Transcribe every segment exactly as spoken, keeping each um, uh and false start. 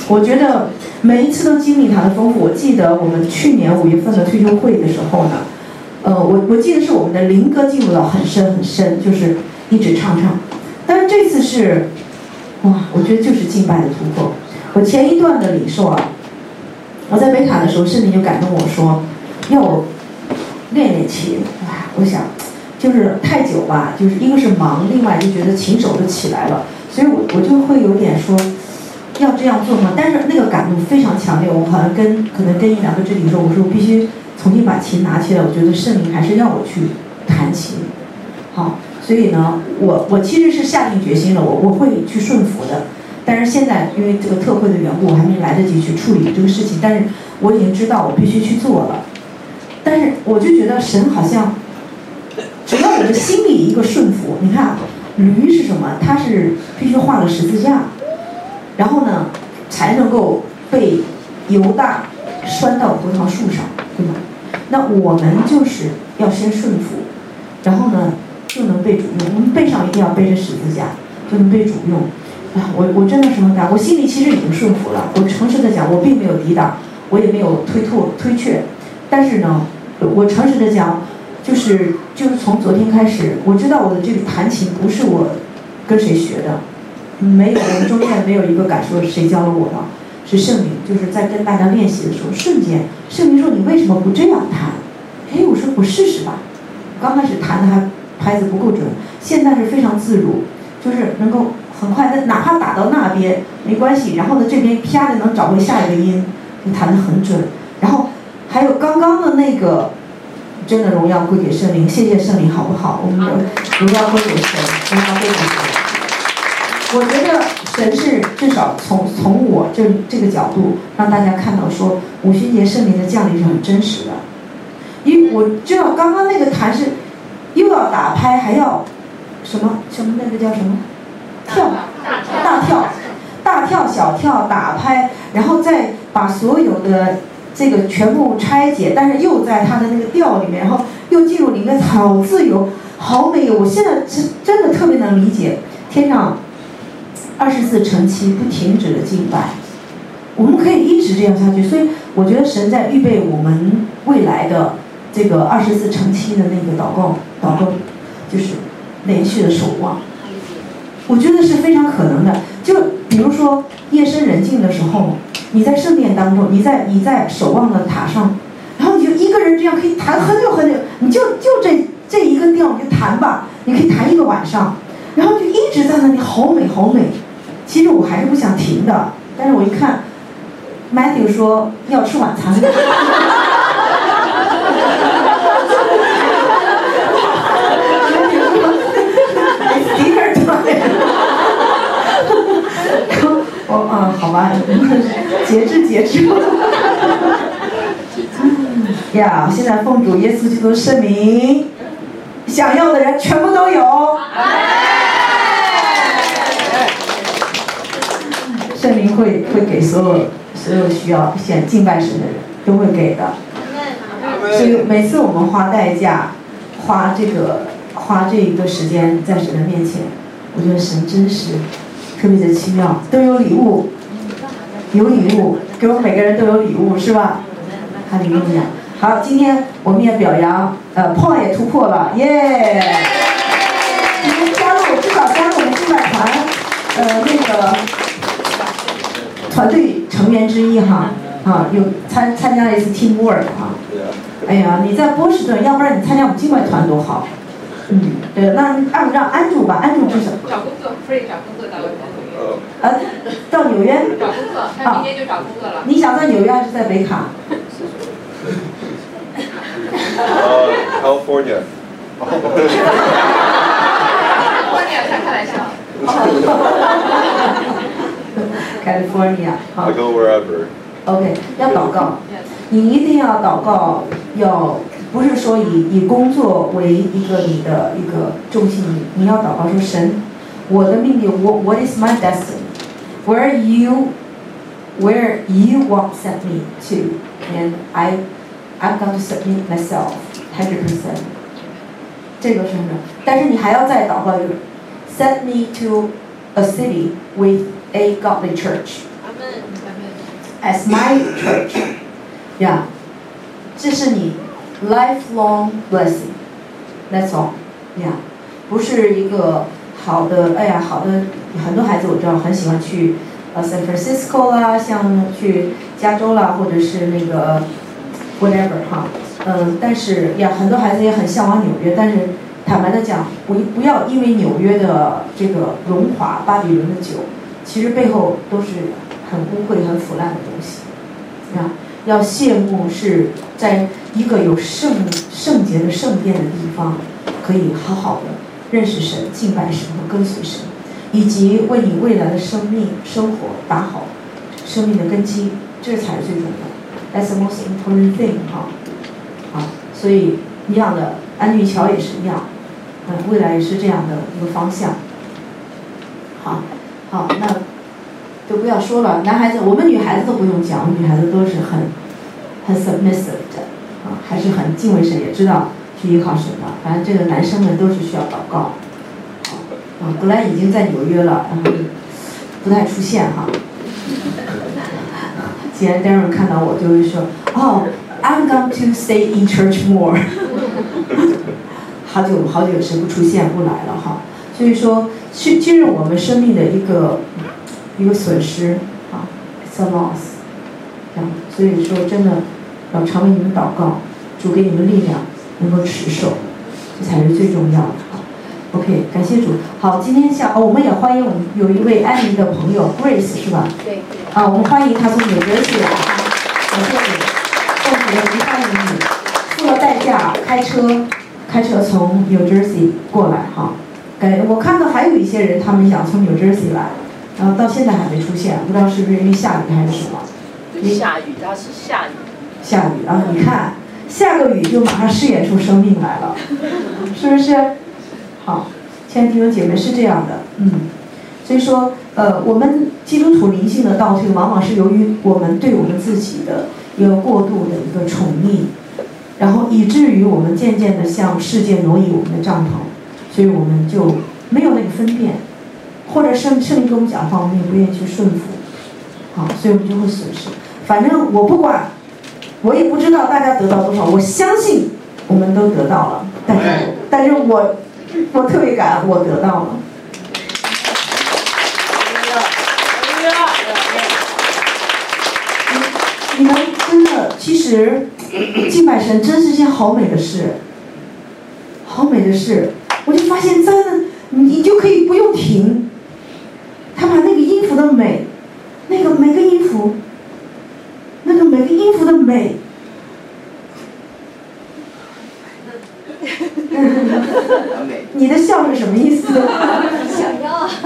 我觉得每一次都经历它的丰富。我记得我们去年五月份的退休会的时候呢，呃，我我记得是我们的灵歌进入到很深很深，就是一直唱唱。但是这次是，哇，我觉得就是敬拜的突破。我前一段的领受啊，我在北卡的时候，圣灵就感动我说，要我练练琴。哇，我想就是太久吧，就是一个是忙，另外就觉得琴手就起来了，所以我我就会有点说要这样做吗？但是那个感动非常强烈，我好像跟可能跟一两个肢体说，我说我必须重新把琴拿起来，我觉得圣灵还是要我去弹琴。好，所以呢，我我其实是下定决心了，我我会去顺服的。但是现在因为这个特会的缘故，我还没来得及去处理这个事情，但是我已经知道我必须去做了。但是我就觉得神好像，只要我们心里一个顺服，你看驴是什么？它是必须画了十字架，然后呢才能够被犹大拴到葡萄树上，对吗？那我们就是要先顺服，然后呢就能被主用。我们背上一定要背着十字架，就能被主用。啊，我我真的是很感，我心里其实已经顺服了。我诚实的讲，我并没有抵挡，我也没有推脱推却。但是呢，我诚实的讲，就是就是从昨天开始，我知道我的这个弹琴不是我跟谁学的，没有，我们中间没有一个敢说谁教了我的，是圣灵。就是在跟大家练习的时候，瞬间圣灵说你为什么不这样弹？哎，我说我试试吧。刚开始弹的还拍子不够准，现在是非常自如，就是能够很快的，哪怕打到那边没关系，然后呢这边啪的能找回下一个音，就弹得很准。然后还有刚刚的那个，真的荣耀归给圣灵，谢谢圣灵，好不好？我们的荣耀归给神，荣耀归给神。我觉得神是至少从从我这这个角度让大家看到说，五旬节圣灵的降临是很真实的。因为我知道刚刚那个弹是又要打拍，还要什么什么那个叫什么跳大跳大跳小跳打拍，然后再把所有的这个全部拆解，但是又在它的那个调里面，然后又进入里面，好自由，好美。我现在真真的特别能理解天上二十四乘七不停止的敬拜，我们可以一直这样下去。所以我觉得神在预备我们未来的这个二十四乘七的那个祷告祷告，就是连续的守望，我觉得是非常可能的。就比如说夜深人静的时候，你在圣殿当中，你在你在守望的塔上，然后你就一个人这样可以弹很久很久，你就就这这一个调你就弹吧，你可以弹一个晚上，然后就一直在那里，好美好美。其实我还是不想停的，但是我一看 Matthew 说要吃晚餐了。哦啊，好吧，节制节制。呀，现在奉主耶稣基督圣名，想要的人全部都有。圣灵会会给所有所有需要献敬拜神的人都会给的。所以每次我们花代价，花这个花这一个时间在神的面前，我觉得神真是特别的奇妙，都有礼物，有礼物，给我们每个人都有礼物，是吧？哈利路亚。好，今天我们也表扬，呃 ，Paul 也突破了，耶！你们加入，至少加入我们敬拜团，呃，那个团队成员之一哈，啊，有参参加了一次 teamwork 哈。哎呀，你在波士顿，要不然你参加我们敬拜团多好。嗯，对，那让让安住吧，安住至少。 找工作 ，free 找工作到纽约。 呃，到纽约。 找工作，他明天就找工作了。 你想在纽约还是在北卡？ 呃 ，California。 California， 他开玩笑。 California， 好。 I go wherever. OK， 要祷告，你一定要祷告，要不是说以以工作为一个你的一个重心，你要祷告说神，我的命令，我 What is my destiny? Where you where you want to set me to, and I I'm going to submit myself hundred percent. 这个是什么？但是你还要再祷告一个 ，Set me to a city with a godly church. as my church， 呀、yeah, ，这是你 lifelong blessing，that's all， 呀、yeah, ，不是一个好的，哎呀，好的，很多孩子我知道很喜欢去呃 San Francisco 啦，像去加州啦，或者是那个 whatever 哈，嗯，但是呀，很多孩子也很向往纽约，但是坦白的讲，不不要因为纽约的这个荣华，巴比伦的酒，其实背后都是很污秽、很腐烂的东西，啊，要羡慕是在一个有圣圣洁的圣殿的地方，可以好好的认识神、敬拜神和跟随神，以及为你未来的生命生活打好生命的根基，这才是最重要的。That's the most important thing 哈，啊，所以一样的，安俊桥也是一样，嗯，未来也是这样的一个方向。好，好，那就不要说了，男孩子，我们女孩子都不用讲，我们女孩子都是很很 submissive 的，啊，还是很敬畏神，也知道去依靠神的。反正这个男生们都是需要祷告。啊，格莱已经在纽约了，然后不太出现哈。既然 Darren 看到我，就会说，哦 ，I'm going to stay in church more 。好久好久是不出现不来了哈，所以说去进入我们生命的一个一个损失啊 ，it's a loss。这样，所以说真的要常为你们祷告，主给你们力量，能够持守，这才是最重要的。OK， 感谢主。好，今天下哦，我们也欢迎我们有一位安妮的朋友 Grace 是吧？ 对。 啊，我们欢迎她从纽约市来，感谢你，奉主的名欢迎你，付了代价开车开车从 New Jersey 过来哈。感我看到还有一些人他们想从 New Jersey 来，然后到现在还没出现，不知道是不是因为下雨还是什么？ 下雨，它是下雨。 下雨啊！你看，下个雨就马上试验出生命来了，是不是？好，亲爱的弟兄姐妹是这样的，嗯，所以说，呃，我们基督徒灵性的倒退，往往是由于我们对我们自己的一个过度的一个宠溺，然后以至于我们渐渐的向世界挪移我们的帐篷，所以我们就没有那个分辨，或者圣圣灵跟我们讲话，我们也不愿意去顺服，好，所以我们就会损失。反正我不管，我也不知道大家得到多少，我相信我们都得到了，但是，但是我。我特别感恩，我得到了。你们真的，其实敬拜神真是件好美的事，好美的事。我就发现真的，你就可以不用停。他把那个音符的美，那个每个音符，那个每个音符的美。你的笑是什么意思？ 想要啊！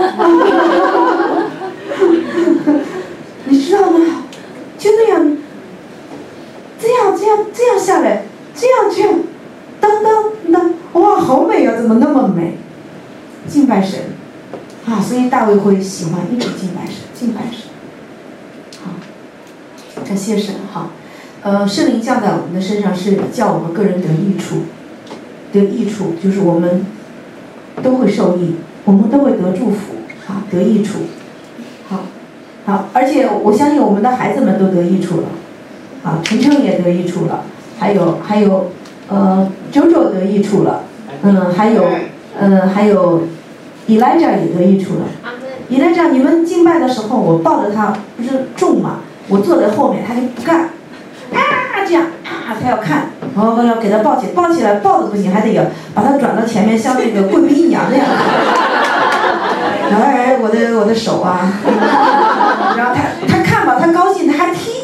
你知道吗？就那样，这样这样这样下来，这样这样，当当当，哇，好美啊！怎么那么美？敬拜神啊！所以大卫会喜欢一直敬拜神，敬拜神。好，感谢神哈。呃，圣灵降在我们的身上，是叫我们个人得益处。得益处就是我们都会受益，我们都会得祝福啊，得益处。好，好，而且我相信我们的孩子们都得益处了，啊，晨晨也得益处了，还有还有，呃，周周得益处了，嗯，还有，嗯，还有，Elijah也得益处了。Elijah，你们敬拜的时候，我抱着他，不是重嘛，我坐在后面，他就不干，啊，这样，啊，他要看。然后要给他抱起，抱起来抱的不行，还得有把他转到前面，像那个贵宾娘那样。然后哎，我的我的手啊，然后他他看吧，他高兴，他还踢。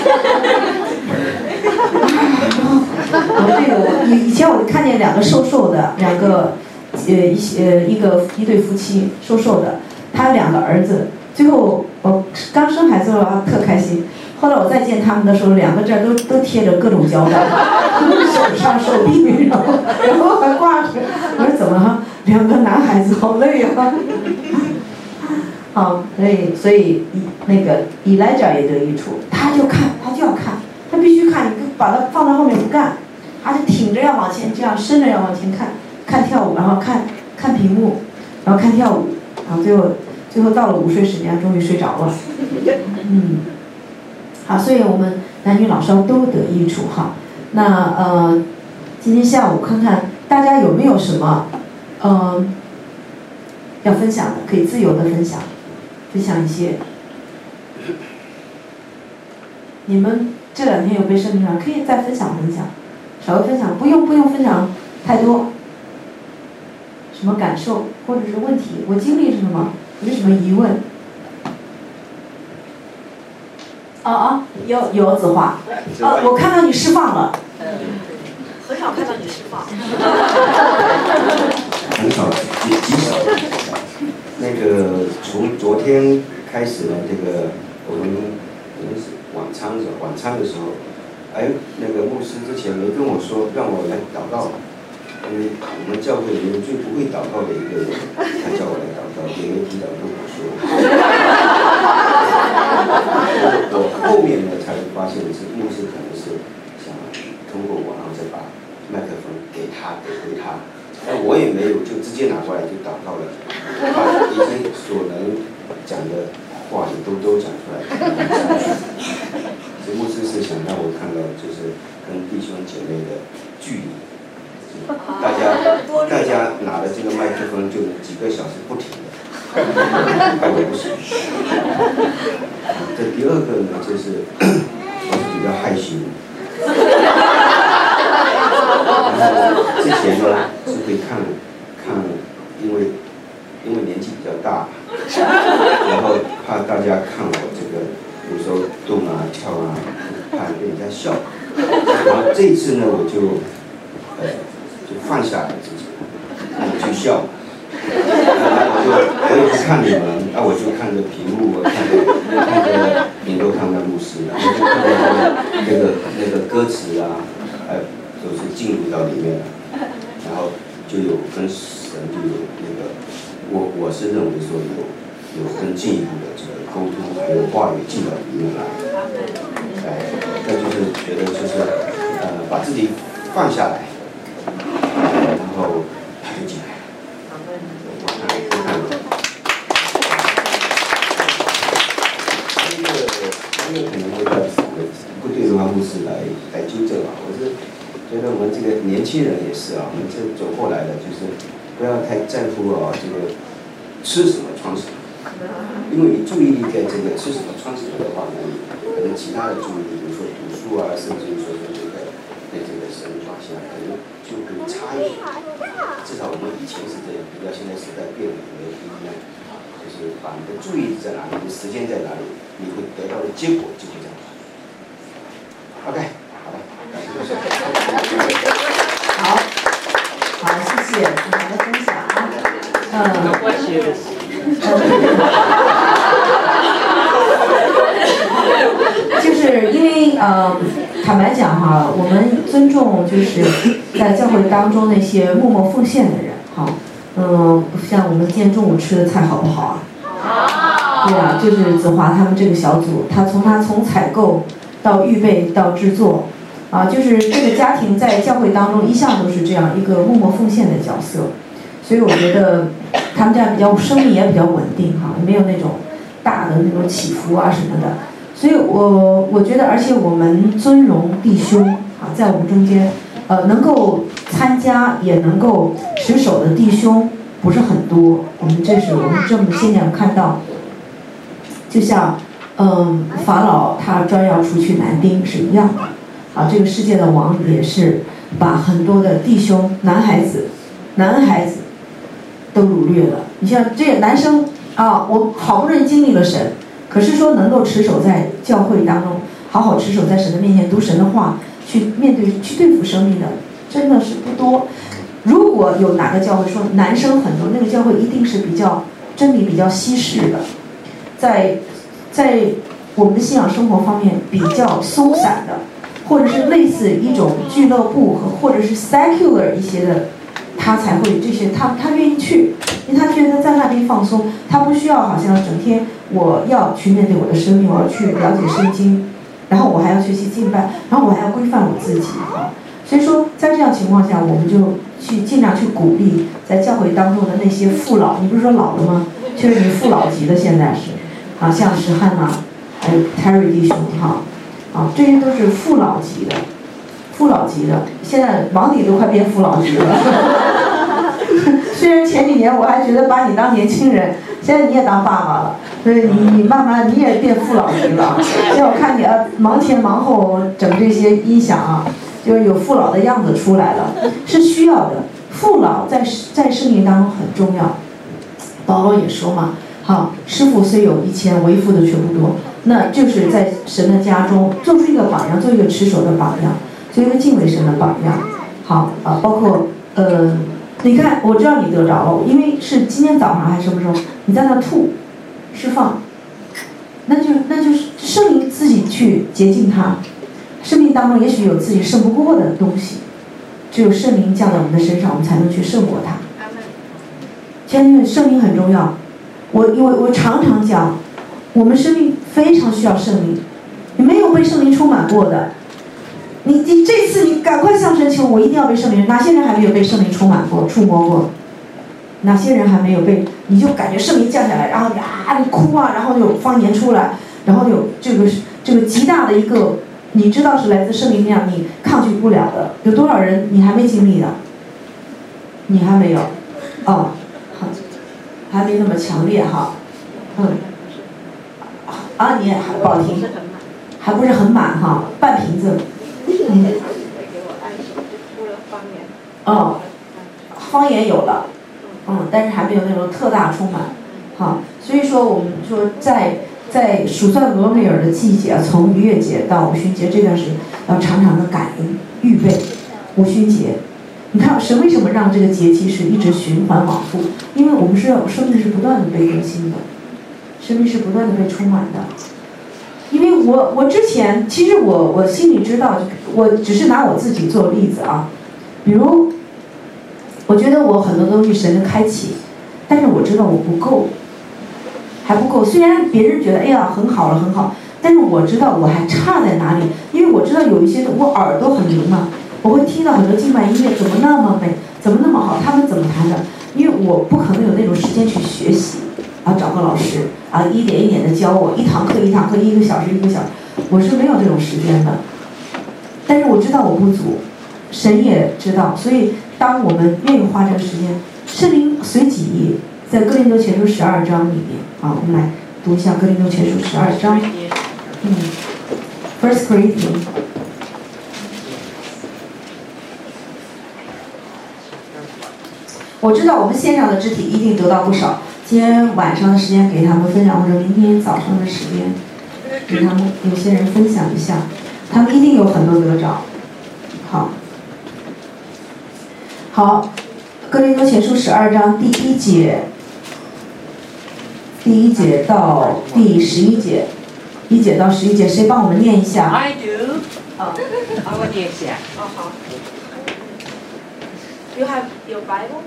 我这个我以以前我就看见两个瘦瘦的，两个呃一呃一个一对夫妻瘦瘦的，他两个儿子，最后我刚生孩子的时候特开心。后来我再见他们的时候，两个这儿都都贴着各种胶带，手上、手臂，然后然后还挂着。我说怎么了？两个男孩子好累啊！好，所以所以那个Elijah也得益处，他就看，他就要看，他必须看，你把他放在后面不干，他就挺着要往前，这样伸着要往前看，看跳舞，然后看看屏幕，然后看跳舞，然后最后最后到了午睡时间，终于睡着了。嗯。 好，所以我们男女老少都得益处哈。那呃，今天下午看看大家有没有什么呃要分享的，可以自由的分享，分享一些。你们这两天有被圣灵感，可以再分享分享，稍微分享，不用不用分享太多。什么感受或者是问题？我经历是什么？有什么疑问？哦哦，有有子华，哦，我看到你释放了。很少看到你释放。 很少，极极少。那个从昨天开始呢，这个我们我们是晚餐的晚餐的时候，哎，那个牧师之前没跟我说让我来祷告。因为我们教会里面最不会祷告的一个人，他叫我来祷告，也没提早跟我说。我后面呢才发现是牧师可能是想通过我，然后再把麦克风给他，给回他。但我也没有就直接拿过来就祷告了，把已经所能讲的话也都都讲出来。这牧师是想让我看到就是跟弟兄姐妹的距离。大家大家拿着这个麦克风就几个小时不停的，害我不行。这第二个呢，就是我是比较害羞，然后之前呢是会看看，因为因为年纪比较大，然后怕大家看我这个有时候动啊跳啊，怕被人家笑。然后这一次呢，我就呃。就放下来自己，我去笑，然后我就我也不看你们，那、啊、我就看着屏幕，我看着看着林多康的牧师，然后就看着那个那个歌词啊，哎，都是进入到里面了，然后就有跟神就有那个，我我是认为说有有更进一步的这个沟通，还有话语进到里面来，哎，那就是觉得就是呃把自己放下来。然后他就进来了，我看我看了，那个那个可能会在不对的话，牧师来来纠正啊。我是觉得我们这个年轻人也是啊，我们这走过来的，就是不要太在乎啊这个吃什么穿什么，因为你注意力在这个吃什么穿什么的话呢，可能其他的注意力，比如说读书啊，甚至于说这个对这个神法下可能就会差一点。至少我们以前是这样，比较现在时代变了，可能不一样。就是把你的注意力在哪里，你的时间在哪里，你会得到的结果就会这样。OK， 好了，感谢各位。 好，好，谢谢你们的分享啊。嗯。没关系。就是因为呃，坦白讲哈，我们尊重就是在教会当中那些默默奉献的人，哈，嗯，像我们今天中午吃的菜好不好啊？好。对啊，就是子华他们这个小组，他从他从采购到预备到制作，啊，就是这个家庭在教会当中一向都是这样一个默默奉献的角色，所以我觉得他们这样比较生命也比较稳定哈，没有那种大的那种起伏啊什么的。所以我我觉得，而且我们尊荣弟兄啊，在我们中间，呃，能够参加也能够持守的弟兄不是很多。我们这是我们这么些年看到，就像嗯法老他专要出去南丁是一样的，啊，这个世界的王也是把很多的弟兄男孩子，男孩子都掳掠了。你像这个男生啊，我好不容易经历了神。可是说能够持守在教会当中，好好持守在神的面前读神的话，去面对去对付生命的，真的是不多。如果有哪个教会说男生很多，那个教会一定是比较真理比较稀释的，在在我们的信仰生活方面比较松散的，或者是类似一种俱乐部和或者是 secular 一些的，他才会这些他他愿意去，因为他觉得在那边放松，他不需要好像整天我要去面对我的生命，我要去了解圣经，然后我还要学习敬拜，然后我还要规范我自己啊。所以说在这样情况下，我们就去尽量去鼓励在教会当中的那些父老，你不是说老了吗？确实你父老级的现在是，啊，像石汉呐，还有 Terry 弟兄哈， 啊，这些都是父老级的，父老级的。现在王鼎都快变父老级了。虽然前几年我还觉得把你当年轻人，现在你也当爸爸了，所以你你慢慢你也变父老级了。现在我看你啊，忙前忙后整这些音响啊，就是有父老的样子出来了，是需要的。父老在在生命当中很重要。保罗也说嘛，好，师傅虽有一千，为父的却不多。那就是在神的家中做出一个榜样，做一个持守的榜样，做一个敬畏神的榜样。好啊，包括呃，你看，我知道你得着了，因为是今天早上还是什么时候，你在那吐，释放，那就那就是圣灵自己去洁净它。生命当中也许有自己胜不过的东西，只有圣灵降在我们的身上，我们才能去胜过它。现在圣灵很重要，我因为我常常讲，我们生命非常需要圣灵。你没有被圣灵充满过的，你你这次你赶快向神求，我一定要被圣灵。哪些人还没有被圣灵充满过、触摸过？哪些人还没有被？你就感觉圣灵降下来，然后呀你哭啊，然后有方言出来，然后有这个这个极大的一个，你知道是来自圣灵那样你抗拒不了的。有多少人你还没经历的？你还没有？哦。还没那么强烈哈，嗯，啊你也还保停，还不是很满哈，半瓶子，嗯，哦，方言有了，嗯，但是还没有那种特大充满，好，所以说我们说在在数算俄梅尔的季节，从逾越节到五旬节这段时间，要常常的感恩预备五旬节。你看神为什么让这个节期是一直循环往复？因为我们是要生命是不断的被更新的，生命是不断的被充满的。因为我我之前其实我我心里知道，我只是拿我自己做例子啊。比如，我觉得我很多东西神的开启，但是我知道我不够，还不够。虽然别人觉得哎呀很好了很好，但是我知道我还差在哪里，因为我知道有一些我耳朵很灵嘛。我会听到很多敬拜音乐，怎么那么美，怎么那么好，他们怎么弹的？因为我不可能有那种时间去学习，啊，找个老师啊，一点一点的教我，一堂课一堂课，一个小时一个小时，我是没有这种时间的。但是我知道我不足，神也知道，所以当我们愿意花这个时间，圣灵随己在哥林多前书十二章里面啊，我们来读一下哥林多前书十二章，嗯 ，First Corinthians。我知道我们线上的肢体一定得到不少，今天晚上的时间给他们分享，或者明天早上的时间给他们有些人分享一下，他们一定有很多得着。好，好，哥林多前书十二章第一节，第一节到第十一节，一节到十一节，谁帮我们念一下 ？I do。哦，我念一下。哦好。 You have your Bible?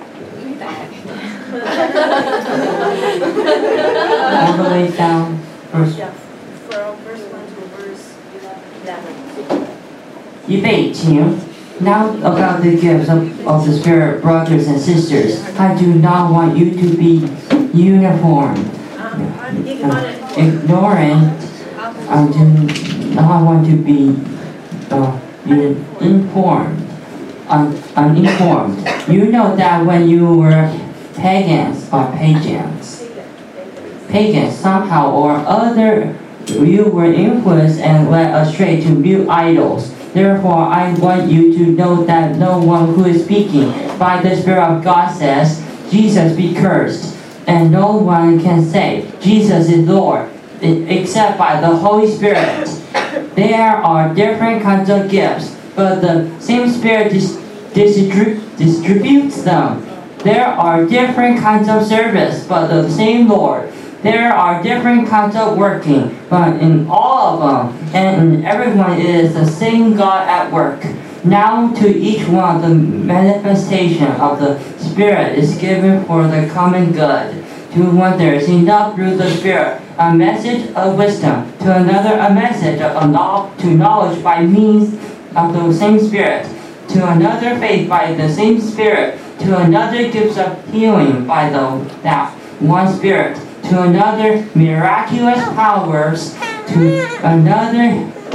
All the way down, verse. Yeah, from verse one to verse eleven. 预备，请。Now about the gifts of, of the Spirit, brothers and sisters, I do not want you to be uniform, uh, ignorant. I do not want to be uh, informed. Un, uninformed. You know that when you were pagans or pagans, pagans somehow or other, you were influenced and led astray to mute idols. Therefore, I want you to know that no one who is speaking by the Spirit of God says, Jesus be cursed, and no one can say, Jesus is Lord, except by the Holy Spirit. There are different kinds of gifts, but the same Spirit dis- distrib- distributes them. There are different kinds of service, but the same Lord. There are different kinds of working, but in all of them and in everyone it is the same God at work. Now to each one the manifestation of the Spirit is given for the common good. To one there is enough through the Spirit a message of wisdom, to another a message of knowledge, to knowledge by means of the same Spirit, to another faith by the same Spirit, to another gifts of healing by the that one Spirit, to another miraculous powers, to another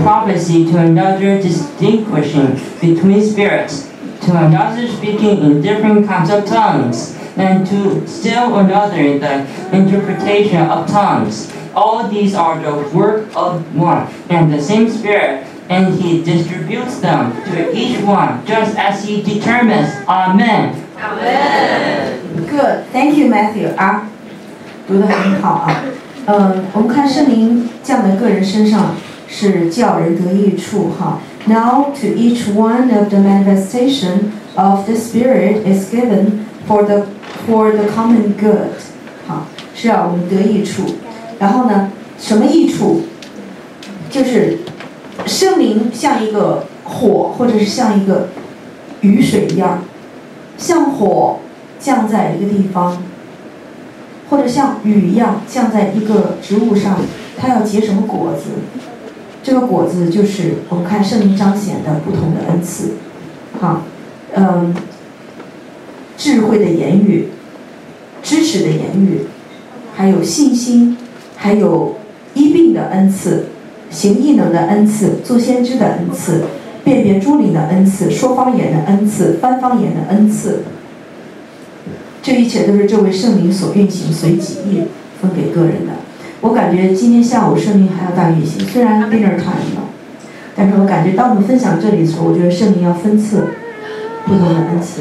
prophecy, to another distinguishing between spirits, to another speaking in different kinds of tongues, and to still another the interpretation of tongues. All these are the work of one and the same Spirit, and He distributes them to each one just as He determines. Amen. Amen. Good, thank you, Matthew 啊，读得很好啊。嗯，我们看圣灵降在个人身上是叫人得益处哈。Now to each one of the manifestation of the Spirit is given for the for the common good， 好，是让我们得益处。然后呢，什么益处？就是圣灵像一个火，或者是像一个雨水一样，像火降在一个地方，或者像雨一样降在一个植物上，它要结什么果子？这个果子就是我们看圣灵彰显的不同的恩赐，好，嗯，智慧的言语，知识的言语，还有信心，还有医病的恩赐，行异能的恩赐，做先知的恩赐，辨别诸灵的恩赐，说方言的恩赐，翻方言的恩赐。这一切都是这位圣灵所运行随己意分给个人的。我感觉今天下午圣灵还要大运行，虽然 dinner time 了，但是我感觉当我们分享这里的时候，我觉得圣灵要分赐不同的恩赐。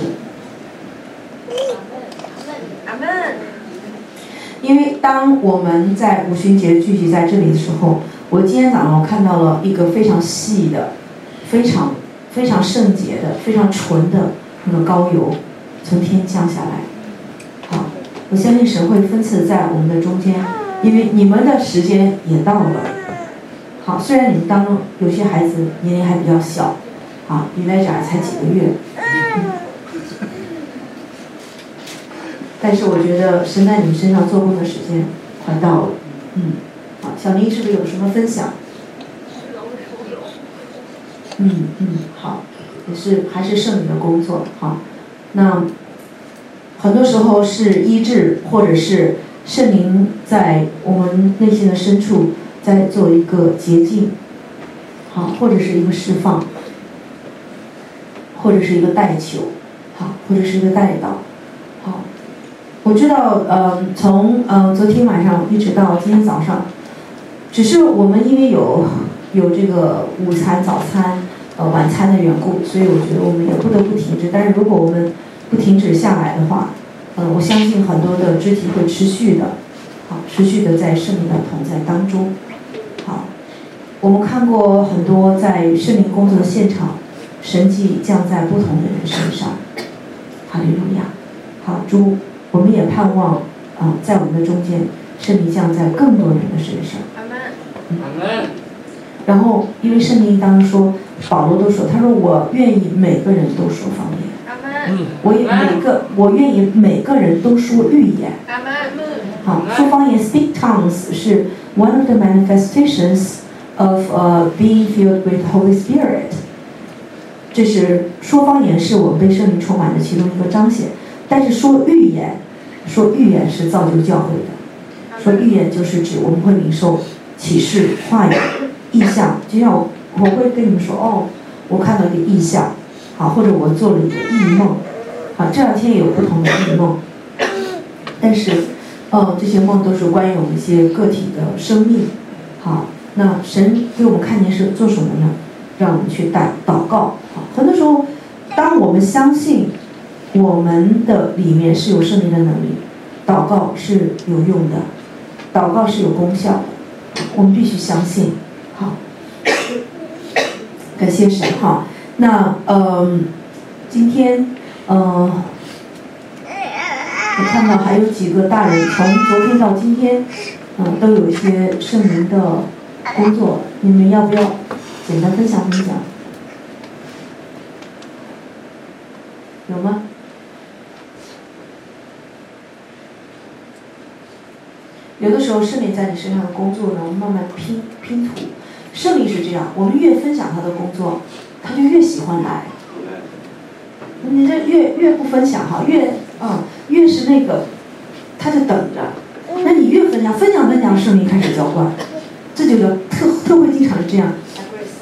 因为当我们在五旬节聚集在这里的时候，我今天早上我看到了一个非常细的、非常非常圣洁的、非常纯的那个膏油从天降下来。好，我相信神会分赐在我们的中间，因为你们的时间也到了。好，虽然你们当中有些孩子年龄还比较小，啊，比来讲才几个月。嗯，但是我觉得神在你们身上做工的时间快到了，嗯，好，小妮是不是有什么分享？嗯嗯，好，也是还是圣灵的工作，好，那很多时候是医治，或者是圣灵在我们内心的深处在做一个洁净，好，或者是一个释放，或者是一个代求，好，或者是一个代祷，好。我知道，呃，从呃昨天晚上一直到今天早上，只是我们因为有有这个午餐、早餐、呃晚餐的缘故，所以我觉得我们也不得不停止。但是如果我们不停止下来的话，呃，我相信很多的肢体会持续的，好，持续的在圣灵的同在当中。好，我们看过很多在圣灵工作的现场，神迹降在不同的人身上。哈利路亚！好，主。我们也盼望，啊、呃，在我们的中间，圣灵降在更多人的身上。阿门。然后，因为圣灵当中说，保罗都说，他说我愿意每个人都说方言。阿门。我也每个，我愿意每个人都说预言。阿门。好，说方言 （speak tongues） 是 one of the manifestations of uh, being filled with Holy Spirit。这是说方言是我们被圣灵充满的其中一个彰显。但是说预言，说预言是造就教会的。说预言就是指我们会领受启示、话语、意象，就像我我会跟你们说，哦，我看到一个意象，好，或者我做了一个异梦，好，这两天也有不同的异梦。但是，呃，这些梦都是关于我们一些个体的生命，好，那神给我们看见是做什么呢？让我们去祷祷告，好，很多时候，当我们相信。我们的里面是有圣灵的能力，祷告是有用的，祷告是有功效的，我们必须相信。好，感谢神哈。那呃，今天呃，我看到还有几个大人从昨天到今天，嗯、呃，都有一些圣灵的工作，你们要不要简单分享分享？有吗？有的时候圣灵在你身上的工作呢，我们慢慢拼拼图。圣灵是这样，我们越分享他的工作，他就越喜欢来。你这越越不分享哈，越嗯越是那个，他就等着。那你越分享，分享分享，圣灵开始浇灌，这就叫特特会经常是这样。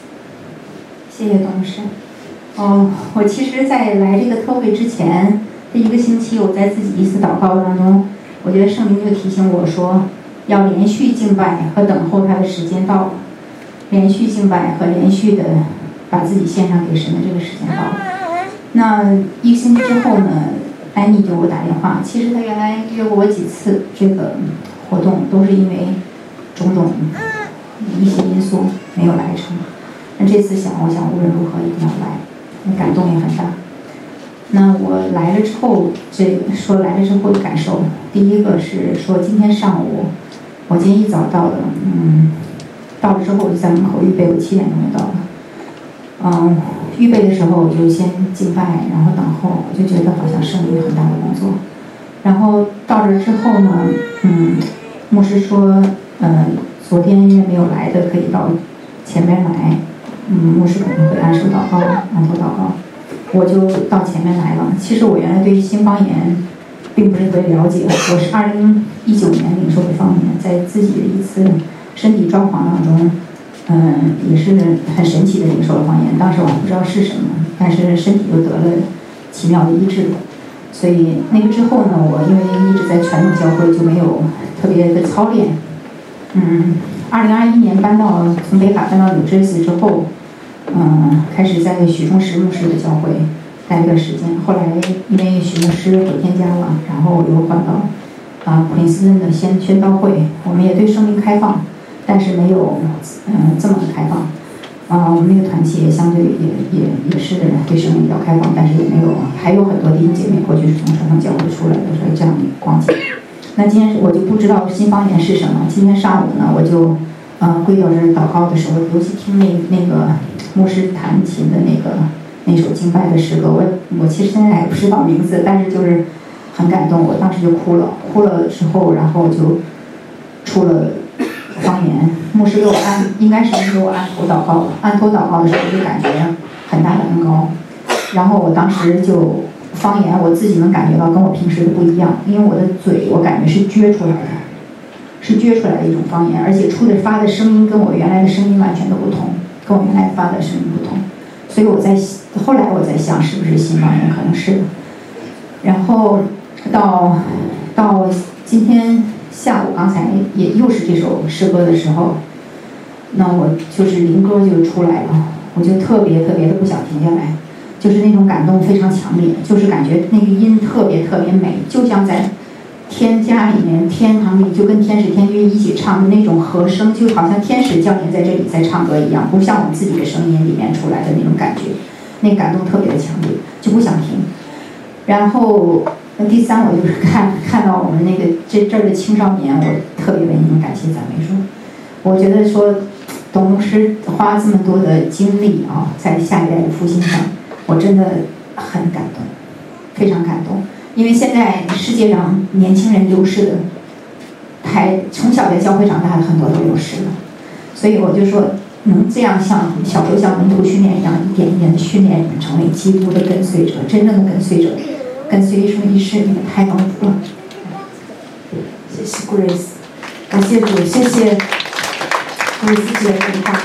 谢谢董事。哦，我其实，在来这个特会之前的一个星期，我在自己一次祷告当中，我觉得圣灵就提醒我说，要连续敬拜和等候他的时间到了，连续敬拜和连续的把自己献上给神的这个时间到了。那一个星期之后呢，安妮就给我打电话，其实她原来约过我几次这个活动，都是因为种种一些因素没有来成。那这次想，我想无论如何一定要来，感动也很大。那我来了之后，这个说来了之后的感受，第一个是说今天上午，我今天一早到了，嗯，到了之后我就在门口预备，我七点钟就到了。嗯，预备的时候我就先敬拜，然后等候，我就觉得好像圣灵有很大的工作。然后到这之后呢，嗯，牧师说，呃，昨天因为没有来的可以到前面来，嗯，牧师可能会按手祷告，按头祷告，我就到前面来了。其实我原来对新方言并不是特别了解，我是二零一九年领受的方言，在自己的一次身体状况当中。嗯，也是很神奇的领受了方言，当时我还不知道是什么，但是身体又得了奇妙的医治，所以那个之后呢，我因为一直在传统教会就没有特别的操练。嗯，二零二一年搬到从北卡搬到纽约市之后，嗯，开始在许忠实牧师的教会待一段时间，后来因为许牧师回天家了，然后又换到啊普林斯顿的宣宣道会，我们也对生命开放。但是没有，嗯、呃，这么的开放，啊、呃，我们那个团体也相对也也也是对生命比较开放，但是也没有，还有很多弟兄姐妹过去是从传统教会出来的，所以这样的光景。那今天我就不知道新方言是什么，今天上午呢，我就，呃，跪到这儿祷告的时候，尤其听那那个牧师弹琴的那个那首敬拜的诗歌，我我其实现在也不知道名字，但是就是很感动，我当时就哭了，哭了之后，然后就出了。方言，牧师给我按，应该是给我按头祷告了。按头祷告的时候，就感觉很大的恩膏。然后我当时就方言，我自己能感觉到跟我平时的不一样，因为我的嘴，我感觉是撅出来的，是撅出来的一种方言，而且出的发的声音跟我原来的声音完全都不同，跟我原来发的声音不同。所以我在后来我在想，是不是新方言？可能是的。然后到到今天。下午刚才也又是这首诗歌的时候，那我就是灵歌就出来了，我就特别特别的不想停下来，就是那种感动非常强烈，就是感觉那个音特别特别美，就像在天家里面天堂里就跟天使天君一起唱的那种和声，就好像天使降临在这里在唱歌一样，不像我们自己的声音里面出来的那种感觉，那感动特别的强烈，就不想停。然后第三，我就是看看到我们那个这这儿的青少年，我特别为你们感谢赞美说，我觉得说董牧师花这么多的精力啊，在下一代的复兴上，我真的很感动，非常感动。因为现在世界上年轻人流失的，还从小在教会长大的很多都流失了，所以我就说，能这样像小时候像门徒训练一样，一点一点的训练你们成为基督的跟随者，真正的跟随者。跟随一生一世，你们太丰富了。 谢谢 Grace， 感谢主，谢谢你自己的陪伴。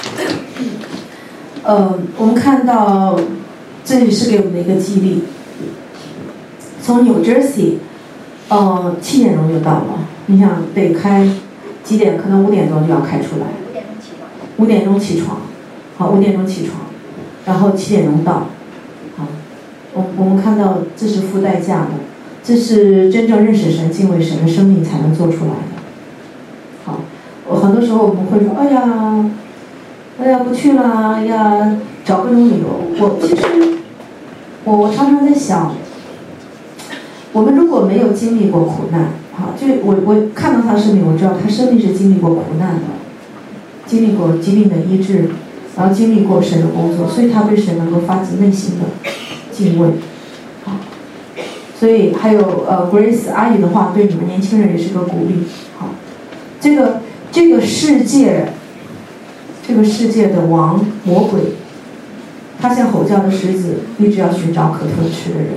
呃，我们看到这里是给我们的一个激励。从 New Jersey， 呃，七点钟就到了。你想得开几点？可能五点钟就要开出来。 五点钟起床。 五点钟起床，好，五点钟起床，然后七点钟到。我我们看到这是付代价的，这是真正认识神、敬畏神的生命才能做出来的。好，我很多时候我们会说，哎呀，哎呀不去了，哎呀找各种理由。我其实我我常常在想，我们如果没有经历过苦难，好，就我我看到他生命，我知道他生命是经历过苦难的，经历过疾病的医治，然后经历过神的工作，所以他对神能够发自内心的敬畏，好，所以还有呃 Grace 阿姨的话对你们年轻人也是个鼓励，好，这个这个世界，这个世界的王魔鬼，他像吼叫的狮子，一直要寻找可吞吃的人。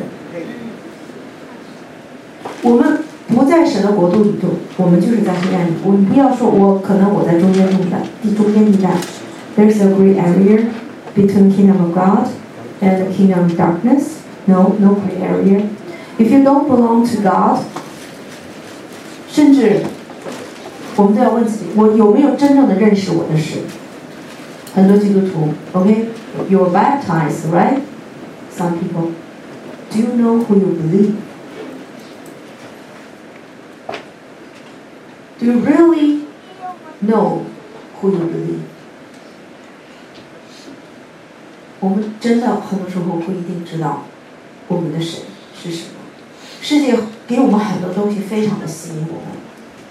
我们不在神的国度里头，我们就是在黑暗里。我们不要说我可能我在中间地带，中间地带 ，There's a gray area。 between kingdom of God and the kingdom of darkness? No, no gray area. If you don't belong to God, 甚至我们都要问自己，我有没有真正的认识我的神？很多基督徒 ，OK， you're baptized, right? Some people, do you know who you believe? Do you really know who you believe? 我们真的很多时候不一定知道我们的神是什么。世界给我们很多东西非常的吸引我们，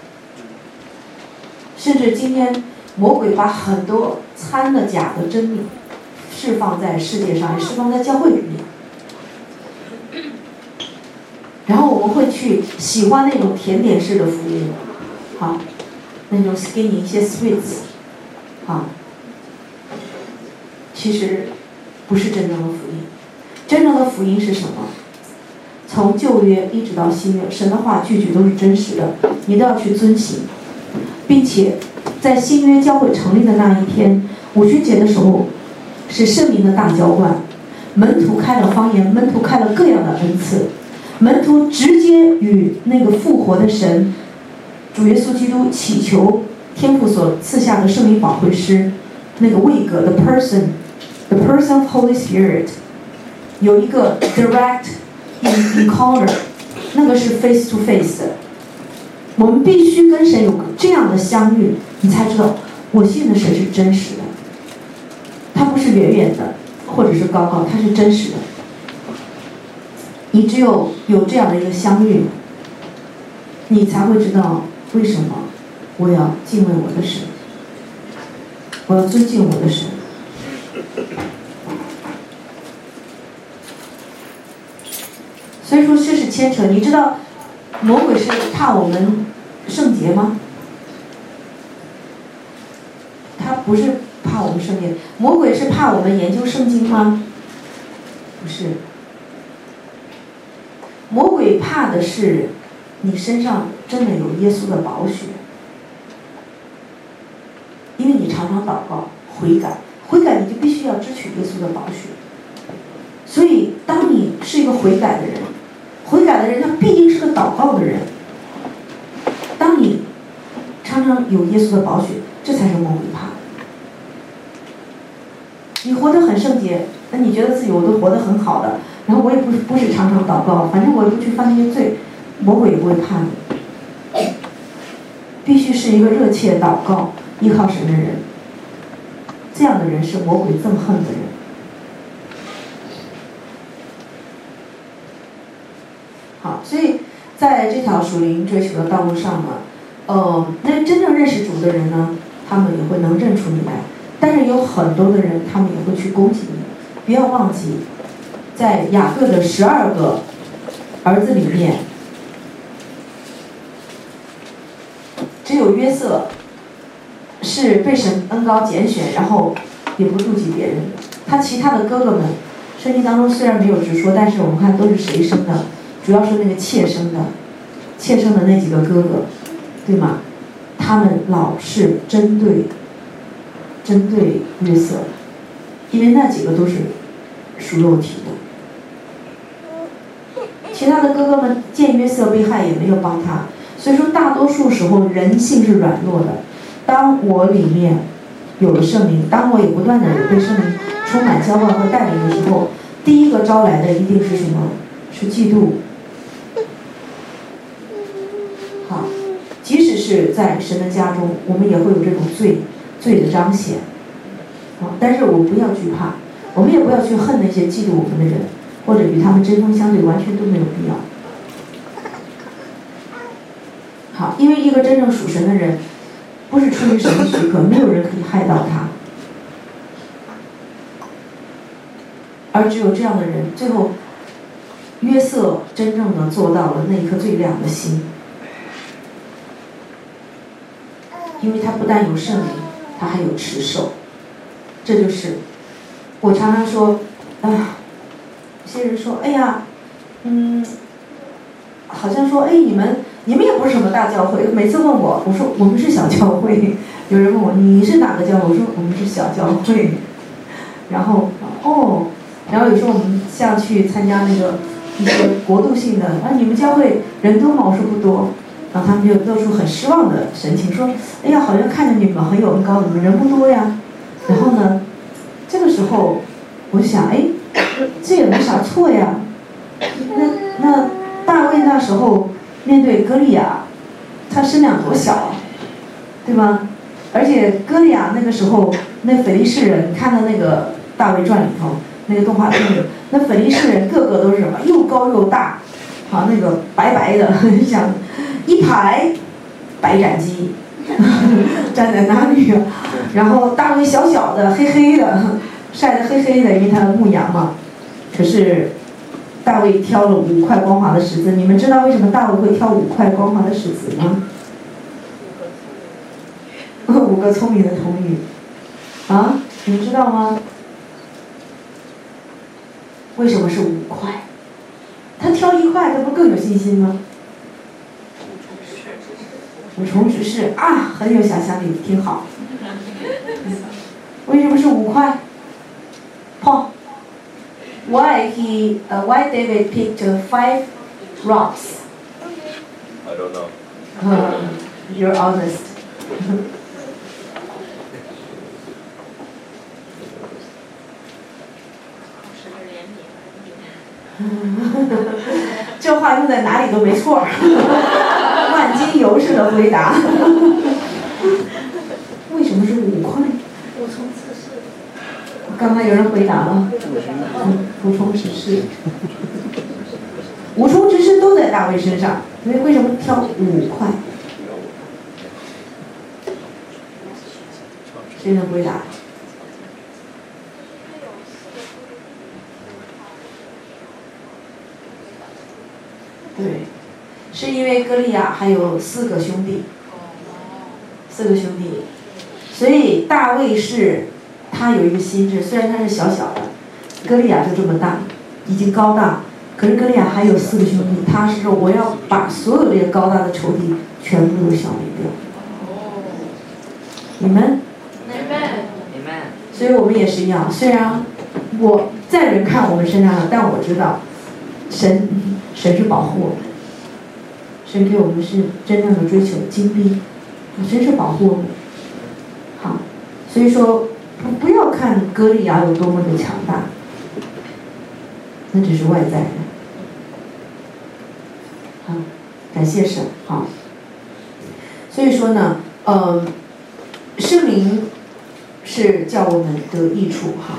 甚至今天魔鬼把很多掺的假的真理释放在世界上，也释放在教会里面。然后我们会去喜欢那种甜点式的福音，好，那种给你一些 sweets， 好，其实不是真正的福音。真正的福音是什么？从旧约一直到新约，神的话句句都是真实的，你都要去遵行，并且在新约教会成立的那一天，五旬节的时候，是圣灵的大浇灌，门徒开了方言，门徒开了各样的恩赐，门徒直接与那个复活的神主耶稣基督祈求天父所赐下的圣灵保惠师那个位格的 person the person of Holy Spirit 有一个 direct encounter， 那个是 face to face 的。我们必须跟神有这样的相遇，你才知道我信的神是真实的，他不是远远的或者是高高，他是真实的。你只有有这样的一个相遇，你才会知道为什么我要敬畏我的神，我要尊敬我的神。所以说这是牵扯，你知道魔鬼是怕我们圣洁吗？他不是怕我们圣洁，魔鬼是怕我们研究圣经吗？不是，魔鬼怕的是你身上真的有耶稣的宝血，因为你常常祷告悔改，悔改你就必须要支取耶稣的宝血。所以当你是一个悔改的人，悔改的人他必定是个祷告的人，当你常常有耶稣的宝血，这才是魔鬼怕。你活得很圣洁，那你觉得自己我都活得很好的，然后我也不不是常常祷告，反正我也不去犯那些罪，魔鬼也不会怕你。必须是一个热切祷告依靠神的人，这样的人是魔鬼憎恨的人。好，所以在这条属灵追求的道路上呢，呃，那真正认识主的人呢，他们也会能认出你来。但是有很多的人，他们也会去攻击你。不要忘记，在雅各的十二个儿子里面，只有约瑟是被神恩膏拣选，然后也不妒忌别人的。他其他的哥哥们，圣经当中虽然没有直说，但是我们看都是谁生的，主要是那个妾生的，妾生的那几个哥哥，对吗？他们老是针对。针对约瑟，因为那几个都是属肉体的，其他的哥哥们见约瑟被害也没有帮他，所以说大多数时候人性是软弱的。当我里面有了圣灵，当我也不断的有被圣灵充满浇灌和带领的时候，第一个招来的一定是什么？是嫉妒。好，即使是在神的家中，我们也会有这种罪。罪的彰显，啊！但是我们不要惧怕，我们也不要去恨那些嫉妒我们的人，或者与他们针锋相对，完全都没有必要。好，因为一个真正属神的人，不是出于神的许可，没有人可以害到他，而只有这样的人，最后约瑟真正的做到了那一颗最亮的心，因为他不但有圣灵。他还有持守，这就是我常常说啊，有些人说，哎呀，嗯，好像说，哎，你们你们也不是什么大教会，每次问我，我说我们是小教会。有人问我你是哪个教会，我说我们是小教会。 然后哦，然后有时候我们像去参加那个一些国度性的，啊，你们教会人多吗？我说不多，然后他们就露出很失望的神情，说，哎呀，好像看着你们很有恩高，怎么人不多呀？然后呢，这个时候我就想，哎，这也没啥错呀。那那大卫那时候面对歌利亚，他身量多小啊，对吗？而且歌利亚那个时候，那腓力士人，你看到那个大卫传里头那个动画片里，那腓力士人个个都是什么？又高又大，啊，那个白白的，像一排白斩鸡站在那里，然后大卫小小的，黑黑的，晒得黑黑的，因为他牧羊嘛。可是大卫挑了五块光滑的石子，你们知道为什么大卫会挑五块光滑的石子吗？五个聪明的童女，啊，你们知道吗？为什么是五块？他挑一块，他不更有信心吗？五重执事啊，很有想象力，挺好。为什么是五块？Paul, why he, uh, why David picked uh, five rocks? I don't know. Uh, you're honest. 这话用在哪里都没错，万金油似的回答。为什么是五块？ 五重次世。 刚刚有人回答了，五重执事，五重执事都在大卫身上，所以为什么挑五块？谁能回答？对，是因为歌利亚还有四个兄弟，四个兄弟，所以大卫是他有一个心智，虽然他是小小的，歌利亚就这么大，已经高大，可是歌利亚还有四个兄弟，他是说我要把所有这些高大的仇敌全部都消灭掉。你们？所以我们也是一样，虽然我在人看我们身上的，但我知道神神是保护我们，神给我们是真正的追求精兵，神是保护我们。好，所以说不不要看歌利亚有多么的强大，那只是外在的。好，感谢神。好，所以说呢，呃，圣灵是叫我们得益处哈。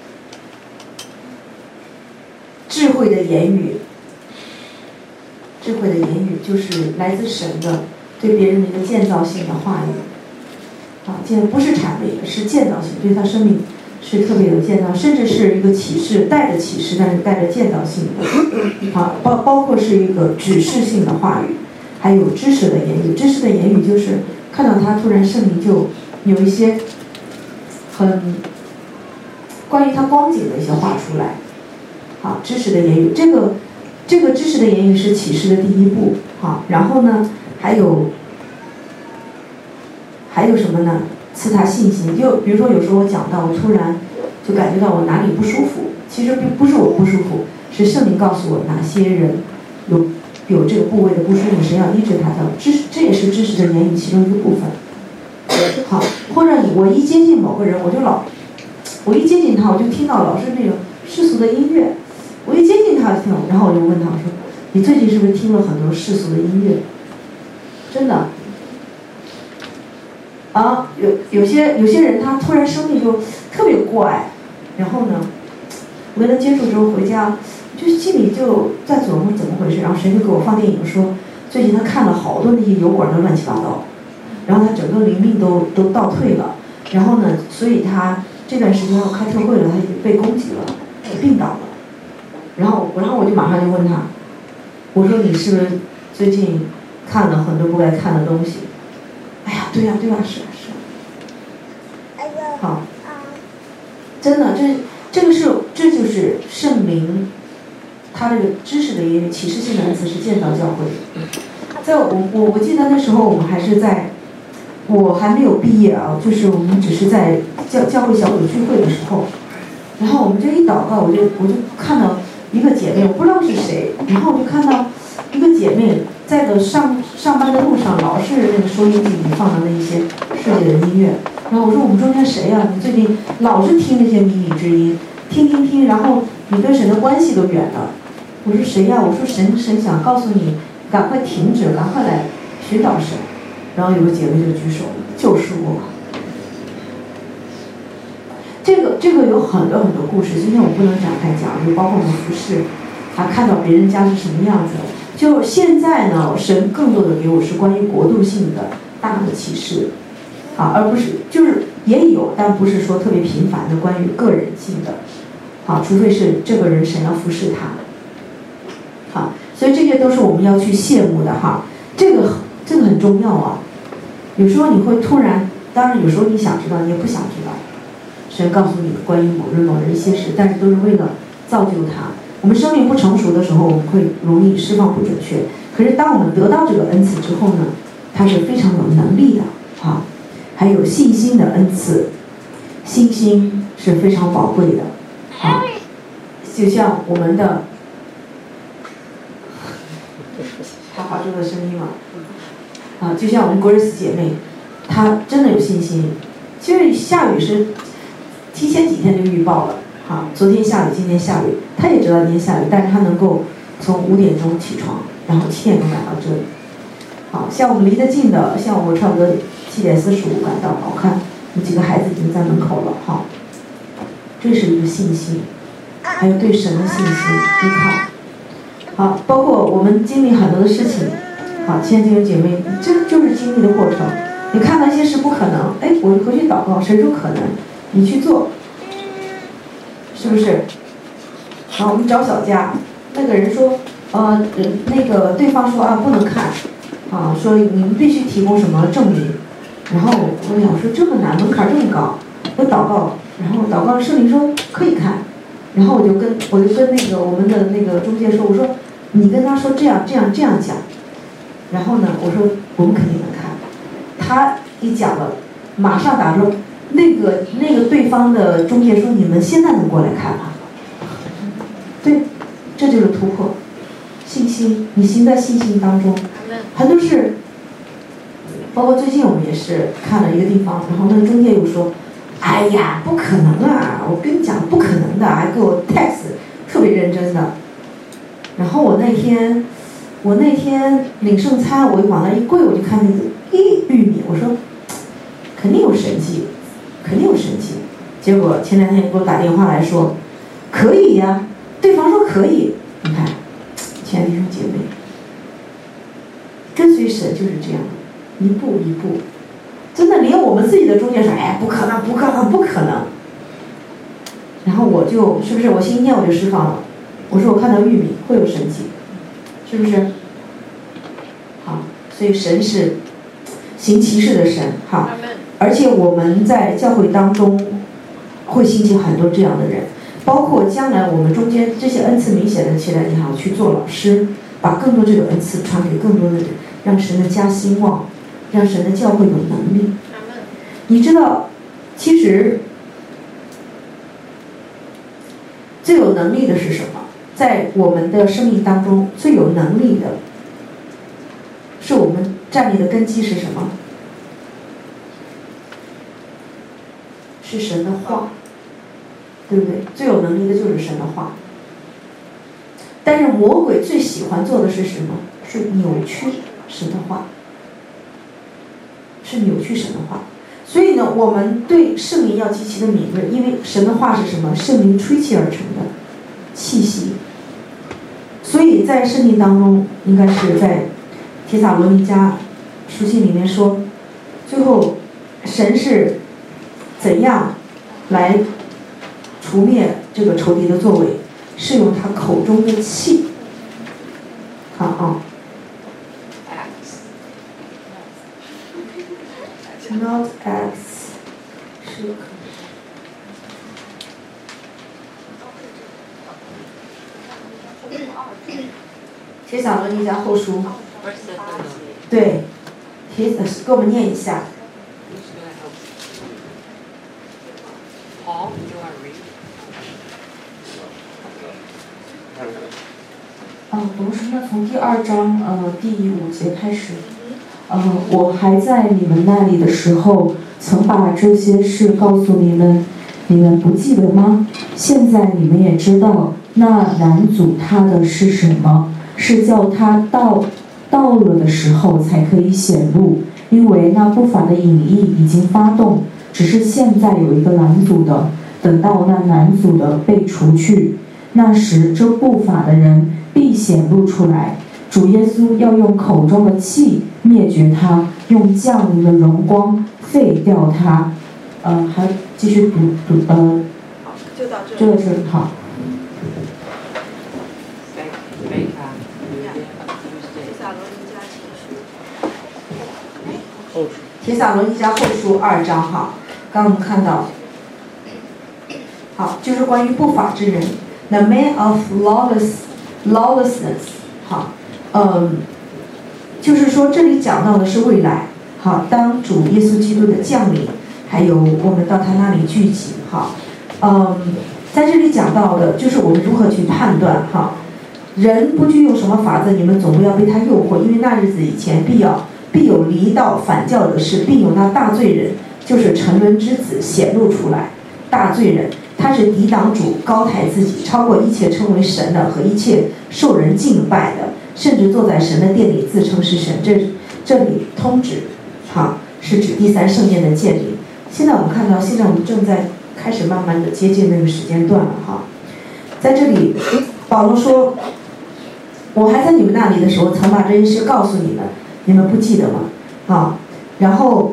智慧的言语，智慧的言语就是来自神的，对别人的一个建造性的话语，啊，建不是谄媚的，是建造性，对他生命是特别有建造，甚至是一个启示，带着启示，但是带着建造性的，啊，包包括是一个指示性的话语，还有知识的言语，知识的言语就是看到他突然圣灵就有一些很关于他光景的一些话出来。好，知识的言语，这个这个知识的言语是启示的第一步。好，然后呢，还有还有什么呢？赐他信心。就比如说，有时候我讲到，我突然就感觉到我哪里不舒服，其实并不是我不舒服，是圣灵告诉我哪些人有有这个部位的不舒服，神要医治他的。知识，这也是知识的言语其中一个部分。好，或者你我一接近某个人，我就老，我一接近他，我就听到老是那种世俗的音乐。我一接近他就听，然后我就问他说：“你最近是不是听了很多世俗的音乐？”真的，啊，有有些有些人他突然生命就特别怪，然后呢，我跟他接触之后回家，就心里就在琢磨怎么回事，然后神就给我放电影说，最近他看了好多那些油管的乱七八糟，然后他整个灵命都都倒退了，然后呢，所以他这段时间要开特会了，他已经被攻击了，病倒了。然后，然后我就马上就问他，我说你是不是最近看了很多不该看的东西？哎呀，对呀、啊，对呀、啊，是啊，是啊。好，真的，这这个是这就是圣灵，他这个知识的一个启示性的恩赐是建造教会。在我我我记得那时候我们还是在，我还没有毕业啊，就是我们只是在教教会小组聚会的时候。 然后我们这一祷告，我就我就看到一个姐妹，我不知道是谁，然后我就看到一个姐妹在个上上班的路上，老是那个收音机里放的那一些世界的音乐。然后我说我们中间谁呀、啊？你最近老是听那些靡靡之音，听听听，然后你跟神的关系都远了。我说谁呀、啊？我说神神想告诉你，赶快停止，赶快来寻找神。然后有个姐妹就举手，就是我。这个这个有很多很多故事，今天我不能展开讲，就包括我们服侍，啊，看到别人家是什么样子。就现在呢，神更多的给我是关于国度性的大的启示，啊，而不是就是也有，但不是说特别频繁的关于个人性的，啊，除非是这个人神要服侍他，好，所以这些都是我们要去羡慕的哈，这个这个很重要啊。有时候你会突然，当然有时候你想知道，你也不想知道。神告诉你关于某人某人一些事，但是都是为了造就他。我们生命不成熟的时候，我们会容易释放不准确。可是当我们得到这个恩赐之后呢，它是非常有能力的啊。还有信心的恩赐，信心是非常宝贵的啊。就像我们的，还好这个声音吗？啊，就像我们 Grace 姐妹，她真的有信心。其实下雨是提前几天就预报了，啊，昨天下雨，今天下雨，她也知道今天下雨，但是她能够从五点钟起床，然后七点钟赶到这里。好，像我们离得近的，像我差不多七点四十五赶到，我看有几个孩子已经在门口了，哈。这是一个信心，还有对神的信心依靠。好，包括我们经历很多的事情。好，亲爱的弟兄姐妹，这就是经历的过程。你看到一些事不可能，哎，我回去祷告，谁说可能？你去做，是不是？好，我们找小佳，那个人说，呃，那个对方说啊不能看，啊，说你们必须提供什么证明。然后我想说这么难，门槛这么高，我祷告，然后祷告圣灵说可以看，然后我就跟我就跟那个我们的那个中介说，我说你跟他说这样这样这样讲。然后呢，我说我们肯定能看。他一讲了，马上打说那个那个对方的中介说你们现在能过来看吗？对，这就是突破，信心，你行在信心当中。很多事，包括最近我们也是看了一个地方，然后那个中介又说，哎呀，不可能啊！我跟你讲不可能的，还给我 text 特别认真的。然后我那天。我那天领圣餐，我往那一跪，我就看那个一玉米，我说肯定有神迹，肯定有神迹。结果前两天给我打电话来说，可以呀、啊，对方说可以。你看，亲爱的弟兄姐妹，跟随神就是这样，一步一步，真的连我们自己的中介说，哎，不可能，不可能，不可能。然后我就是不是我星期天我就释放了，我说我看到玉米会有神迹。是不是？好，所以神是行奇事的神，好，而且我们在教会当中会兴起很多这样的人，包括将来我们中间这些恩赐明显的起来，你好去做老师，把更多这个恩赐传给更多的人，让神的家兴旺，让神的教会有能力。你知道，其实最有能力的是什么？在我们的生命当中，最有能力的，是我们站立的根基是什么？是神的话，对不对？最有能力的就是神的话。但是魔鬼最喜欢做的是什么？是扭曲神的话，是扭曲神的话。所以呢，我们对圣灵要极其的敏锐，因为神的话是什么？圣灵吹气而成的气息。所以在圣经当中，应该是在帖撒罗尼迦书信里面说，最后神是怎样来除灭这个仇敌的作为，是用他口中的气。好啊 ，not X 是。帖撒罗尼迦后书，对，帖给我们念一下。 嗯，读什么？从第二章呃第五节开始。呃，我还在你们那里的时候，曾把这些事告诉你们，你们不记得吗？现在你们也知道，那拦阻他的是什么？是叫他到到了的时候才可以显露，因为那不法的隐意已经发动，只是现在有一个拦阻的，等到那拦阻的被除去，那时这不法的人必显露出来。主耶稣要用口中的气灭绝他，用降临的荣光废掉他。呃，还继续读读呃， 好，就到这。 这个是好。帖撒罗尼迦后书二章哈，刚刚我们看到，好，就是关于不法之人 ，the man of lawless lawlessness， 好。嗯，就是说这里讲到的是未来，好，当主耶稣基督的降临，还有我们到他那里聚集，好，嗯，在这里讲到的就是我们如何去判断，哈，人不具用什么法子，你们总不要被他诱惑，因为那日子以前必要必有离道反教的事，并有那大罪人，就是沉沦之子显露出来，大罪人。他是抵挡主，高抬自己，超过一切称为神的和一切受人敬拜的，甚至坐在神的殿里自称是神。这这里通指，哈，是指第三圣殿的建立。现在我们看到，现在我们正在开始慢慢的接近那个时间段了，哈。在这里，保罗说：“我还在你们那里的时候，曾把这件事告诉你们，你们不记得吗？”啊，然后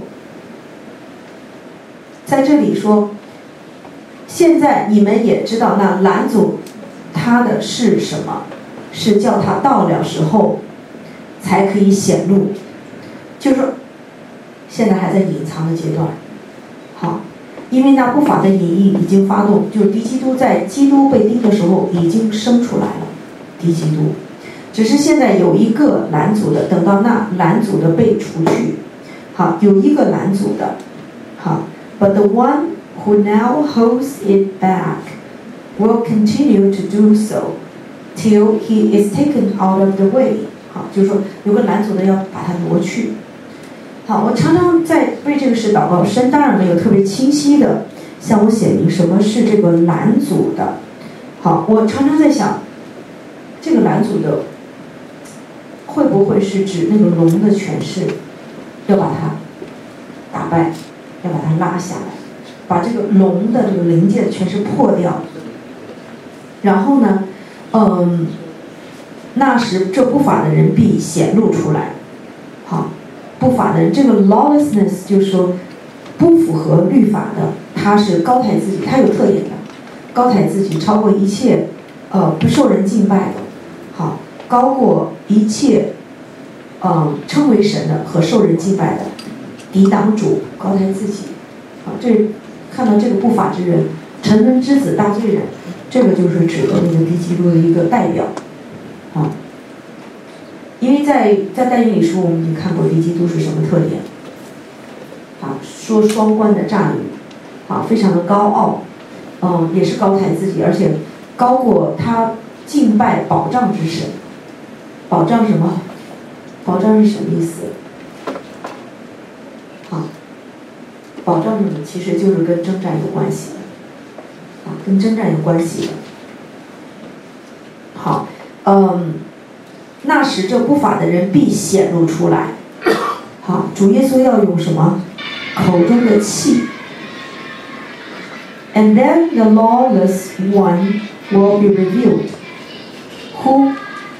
在这里说。现在你们也知道，那拦阻他的是什么？是叫他到了时候才可以显露，就是说现在还在隐藏的阶段。好，因为那不法的隐意已经发动，就是敌基督在基督被钉的时候已经生出来了，敌基督，只是现在有一个拦阻的，等到那拦阻的被除去，好，有一个拦阻的，好 ，but the one who now holds it back will continue to do so till he is taken out of the way。好，就是说有个拦阻的要把它挪去。好，我常常在为这个事祷告，神当然没有特别清晰的向我显明什么是这个拦阻的。好，我常常在想，这个拦阻的会不会是指那个龙的权势，要把它打败，要把它拉下来。把这个龙的这个灵界全是破掉，然后呢，嗯，那时这不法的人必显露出来。好，不法的人，这个 lawlessness 就是说不符合律法的，他是高抬自己，他有特点的，高抬自己，超过一切，呃，不受人敬拜的，好，高过一切，嗯，称为神的和受人敬拜的，抵挡主，高抬自己，好，这。看到这个不法之人，沉沦之子大罪人，这个就是指的那个敌基督的一个代表，啊，因为在在但以理书我们已经看过敌基督是什么特点，啊，说双关的战语，啊，非常的高傲，嗯，也是高抬自己，而且高过他敬拜保障之神，保障什么？保障是什么意思？啊。保障什么？其实就是跟征战有关系的，啊，跟征战有关系的。好，嗯，那时这不法的人必显露出来。好，主耶稣要用什么？口中的气。And then the lawless one will be revealed, who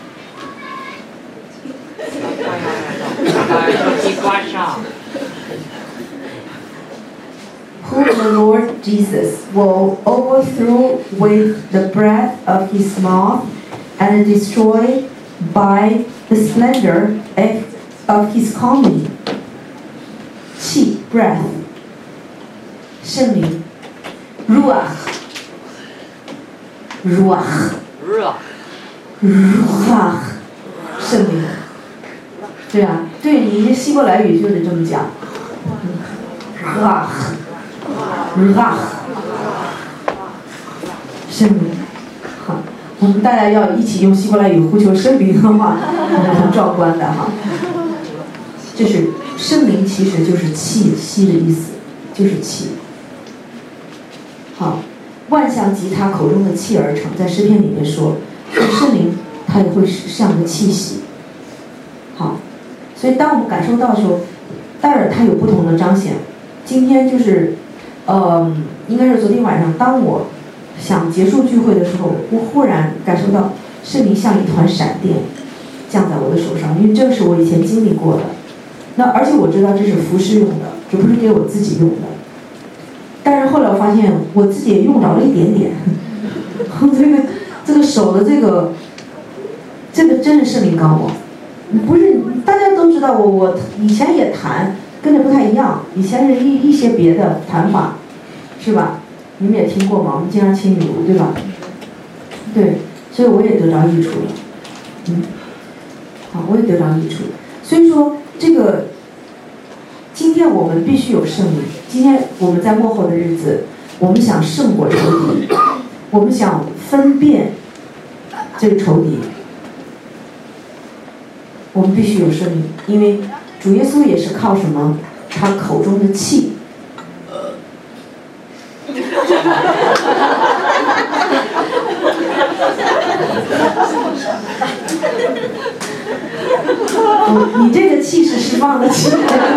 whom the Lord Jesus will overthrow with the breath of his mouth and destroy by the splendor of his coming. 气 breath 圣灵 ruach ruach ruach 圣灵，对啊，对你希伯来语就得这么讲 ruach ruach 圣灵，好， 我们大家要一起用希伯来语呼求圣灵的话，很壮观的哈。这是圣灵，其实就是气息的意思，就是气。好，万象及他口中的气而成，在诗篇里面说，圣灵它也会像个气息。好，所以当我们感受到的时候，当然它有不同的彰显。今天就是，呃，应该是昨天晚上，当我想结束聚会的时候，我忽然感受到圣灵像一团闪电降在我的手上，因为这是我以前经历过的。那而且我知道这是服侍用的，这不是给我自己用的。但是后来我发现我自己也用着了一点点，这个这个手的这个，这个真是圣灵高我。不是大家都知道我我以前也弹，跟着不太一样，以前是一一些别的弹法，是吧？你们也听过吗？我们经常听女巫，对吧？对，所以我也得着益处了，嗯，好，我也得着益处。所以说这个，今天我们必须有圣灵。今天我们在末后的日子，我们想胜过仇敌，我们想分辨这个仇敌。我们必须有圣灵，因为主耶稣也是靠什么？他口中的气。哦，你这个气是释放的气。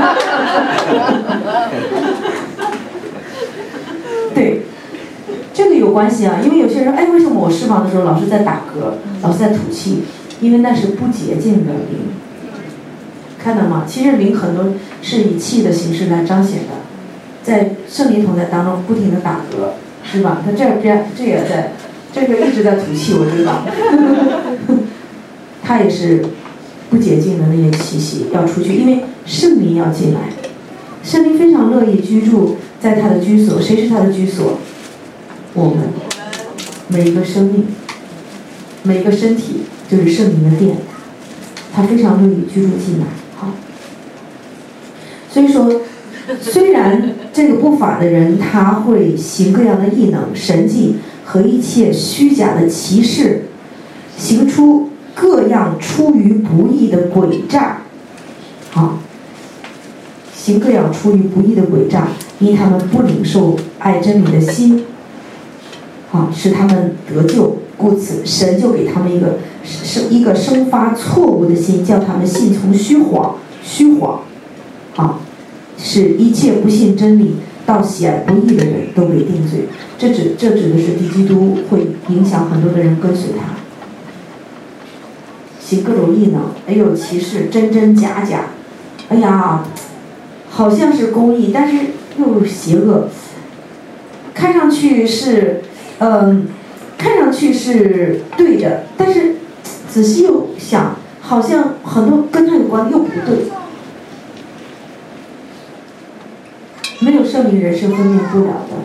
对，这个有关系啊，因为有些人，哎，为什么我释放的时候老是在打嗝，老是在吐气？因为那是不洁净的灵，看到吗？其实灵很多是以气的形式来彰显的，在圣灵同在当中不停的打嗝，是吧？他这边这也在，这个一直在吐气，我知道，他也是不洁净的那些气息要出去，因为圣灵要进来，圣灵非常乐意居住在他的居所，谁是他的居所？我们每一个生命，每一个身体。就是圣灵的殿，他非常乐意居住进来。好，所以说，虽然这个不法的人他会行各样的异能、神迹和一切虚假的奇事，行出各样出于不义的诡诈，好，行各样出于不义的诡诈，因他们不领受爱真理的心，好，使他们得救。故此，神就给他们一个生一个生发错误的心，叫他们信从虚谎，虚谎，啊，使一切不信真理、到喜爱不义的人都被定罪。这指这指的是敌基督会影响很多的人跟随他，行各种异能，哎呦奇事，真真假假，哎呀，好像是公义，但是又邪恶，看上去是，嗯、呃。看上去是对的，但是仔细又想，好像很多跟他有关又不对。没有圣灵人是分辨不了的，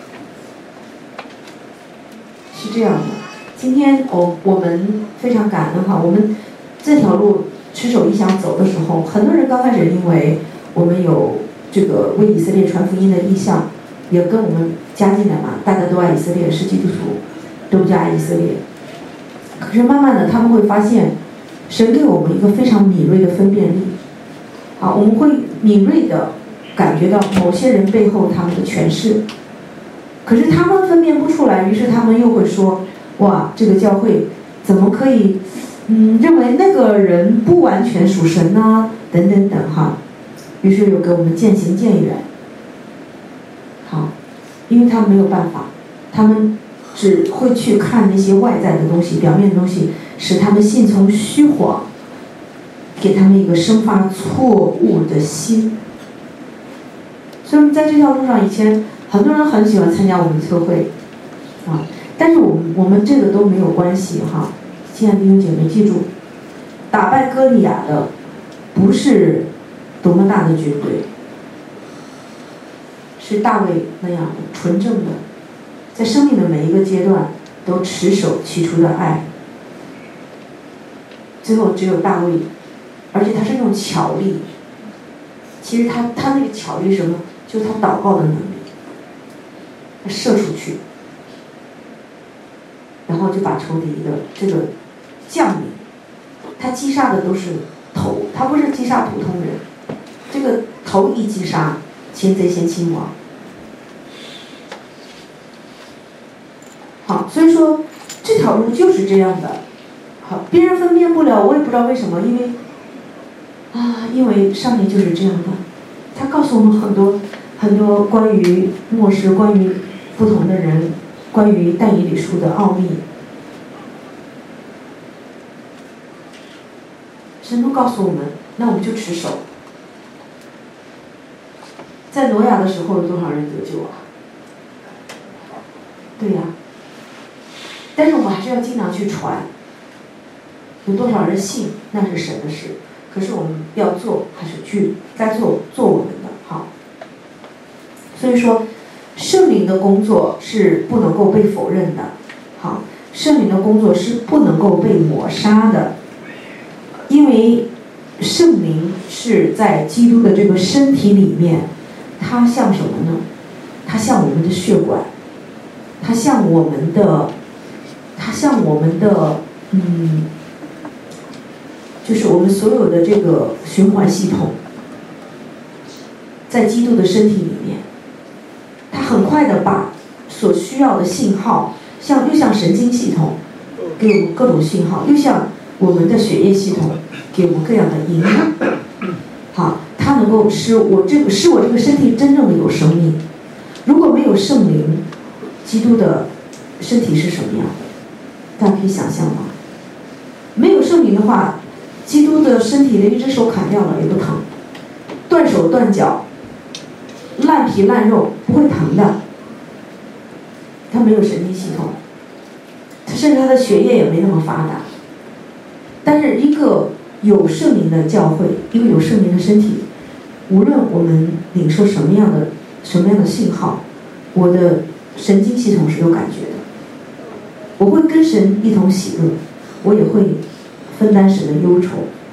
是这样的。今天我我们非常感恩哈，我们这条路持守异象走的时候，很多人刚开始因为我们有这个为以色列传福音的意向，也跟我们加进来嘛，大家都爱以色列，是基督徒。都比较爱以色列，可是慢慢的他们会发现，神给我们一个非常敏锐的分辨力，啊，我们会敏锐的感觉到某些人背后他们的权势，可是他们分辨不出来，于是他们又会说，哇，这个教会怎么可以，嗯，认为那个人不完全属神呢？等等等哈，于是又给我们渐行渐远，好，因为他们没有办法，他们。只会去看那些外在的东西、表面的东西，使他们信从虚谎，给他们一个生发错误的心。所以在这条路上，以前很多人很喜欢参加我们特会，啊，但是我们我们这个都没有关系哈。亲爱的弟兄姐妹，记住，打败歌利亚的不是多么大的军队，是大卫那样的纯正的。在生命的每一个阶段都持守起初的爱，最后只有大卫，而且他是用巧力，其实他他那个巧力什么，就是他祷告的能力，他射出去， 然后就把仇敌的这个将领，他击杀的都是头，他不是击杀普通人，这个头一击杀，擒贼先擒王。好，所以说这条路就是这样的。好，别人分辨不了，我也不知道为什么，因为啊，因为上帝就是这样的，他告诉我们很多很多关于末世，关于不同的人，关于但以理书的奥秘，神都告诉我们，那我们就持守。在挪亚的时候，有多少人得救啊？对呀、啊。但是我们还是要经常去传，有多少人信那是神的事，可是我们要做还是去该做做我们的好。所以说圣灵的工作是不能够被否认的，好，圣灵的工作是不能够被抹杀的，因为圣灵是在基督的这个身体里面，它像什么呢？它像我们的血管，它像我们的它像我们的嗯，就是我们所有的这个循环系统，在基督的身体里面，它很快的把所需要的信号，像又像神经系统给我们各种信号，又像我们的血液系统给我们各样的营养，好，它能够使我这个使我这个身体真正的有生命。如果没有圣灵，基督的身体是什么样的？大家可以想象吗？没有圣灵的话，基督的身体的一只手砍掉了也不疼，断手断脚，烂皮烂肉不会疼的。他没有神经系统，甚至他的血液也没那么发达。但是一个有圣灵的教会，一个有圣灵的身体，无论我们领受什么样的什么样的信号，我的神经系统是有感觉的。我会跟神一同喜乐，我也会分担神的忧愁。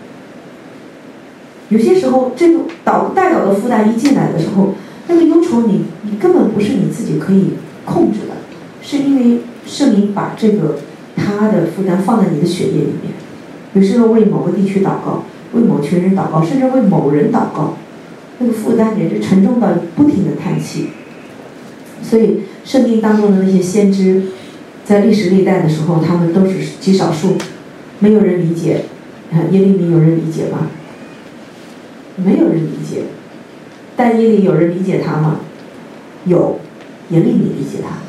有些时候，这个导带导的负担一进来的时候，那个忧愁你你根本不是你自己可以控制的，是因为圣灵把这个他的负担放在你的血液里面。有时候为某个地区祷告，为某群人祷告，甚至为某人祷告，那个负担简直沉重到不停的叹气。所以圣经当中的那些先知，在历史历代的时候，他们都是极少数，没有人理解。耶利米有人理解吗？没有人理解。但耶利有人理解他吗？有，耶利米理解他。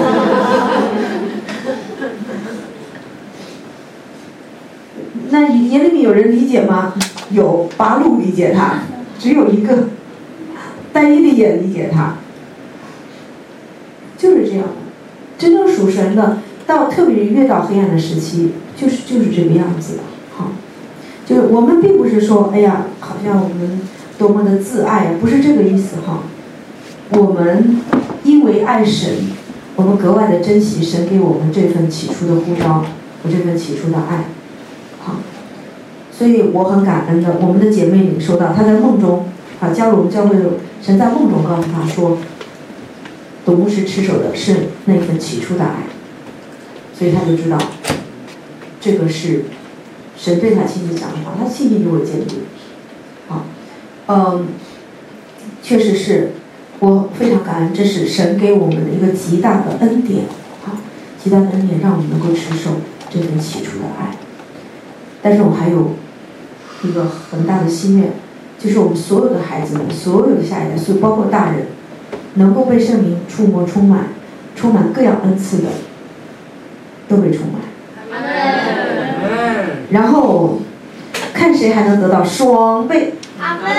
那耶利米有人理解吗？有，八路理解他，只有一个。但耶利也理解他，就是这样的。真正属神的，到特别越到黑暗的时期，就是就是这个样子的。好，就是我们并不是说，哎呀，好像我们多么的自爱，不是这个意思哈。我们因为爱神，我们格外的珍惜神给我们这份起初的呼召和这份起初的爱。好，所以我很感恩的，我们的姐妹领受到，她在梦中，啊，加入我们教会的神在梦中告诉她说，董牧师持守的是那份起初的爱，所以她就知道，这个是神对她亲自讲的话，她信心就会坚定。好，嗯，确实是，我非常感恩，这是神给我们的一个极大的恩典，好，极大的恩典让我们能够持守这份起初的爱。但是我还有一个很大的心愿，就是我们所有的孩子们，所有的下一代，所以包括大人，能够被圣灵触摸、充满、充满各样恩赐的，都被充满。然后看谁还能得到双倍。阿门。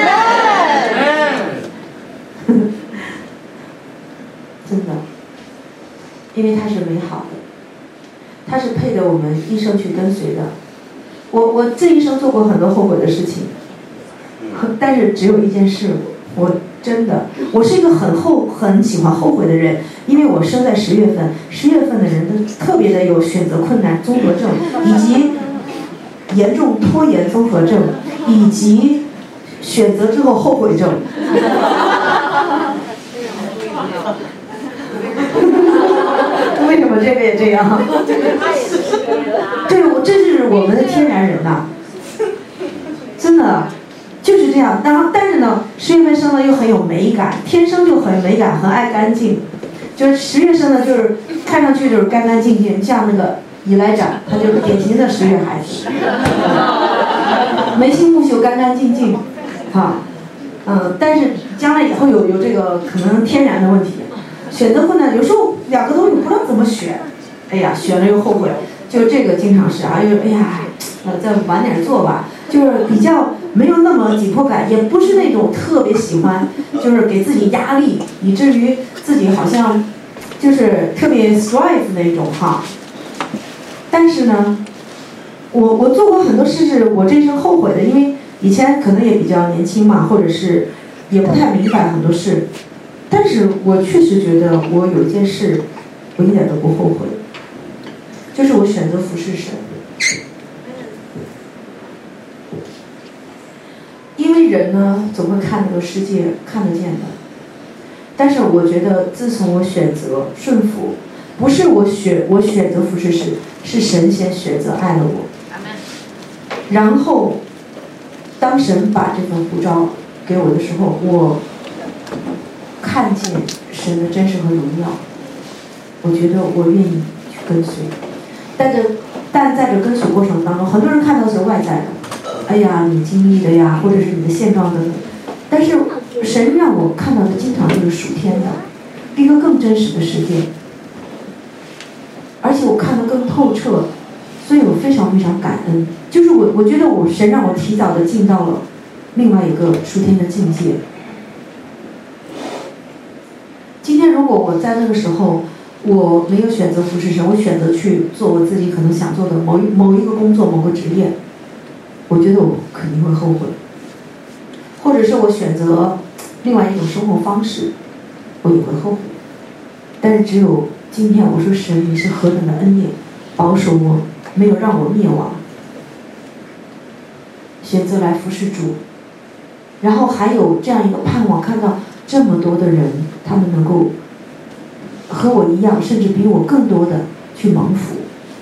真的，因为它是美好的，它是配得我们一生去跟随的。我我这一生做过很多后悔的事情，但是只有一件事，我真的，我是一个很后很喜欢后悔的人，因为我生在十月份，十月份的人都特别的有选择困难综合症，以及严重拖延综合症，以及选择之后后悔症。为什么这个也这样。对，我这是我们的天然人呐，真的就是这样。然后但是呢，十月份生的又很有美感，天生就很美感，很爱干净。就是十月生的，就是看上去就是干干净净，像那个以来长，他就是典型的十月孩子，眉清目秀，干干净净，啊，嗯，但是将来以后有有这个可能天然的问题，选择困难，有时候两个都有不知道怎么选，哎呀，选了又后悔，就这个经常是啊，又哎呀，呃，再晚点做吧，就是比较没有那么紧迫感，也不是那种特别喜欢，就是给自己压力，以至于自己好像就是特别 strive 那种哈。但是呢，我我做过很多事是我这一生后悔的，因为以前可能也比较年轻嘛，或者是也不太明白很多事，但是我确实觉得我有一件事我一点都不后悔，就是我选择服侍神。因为人呢总会看这个世界看得见的，但是我觉得自从我选择顺服，不是我选我选择服侍神，是神先选择爱了我，然后当神把这份呼召给我的时候，我看见神的真实和荣耀，我觉得我愿意去跟随。但这但在这跟随过程当中，很多人看到的是外在的，哎呀你经历的呀，或者是你的现状等等，但是神让我看到的经常就是属天的一个更真实的世界，而且我看得更透彻，所以我非常非常感恩。就是我我觉得我神让我提早的进到了另外一个属天的境界。今天如果我在那个时候我没有选择服侍神，我选择去做我自己可能想做的某一某一个工作某个职业，我觉得我肯定会后悔。或者是我选择另外一种生活方式，我也会后悔。但是只有今天我说神你是何等的恩典，保守我没有让我灭亡，选择来服侍主，然后还有这样一个盼望，看到这么多的人他们能够和我一样，甚至比我更多的去蒙福。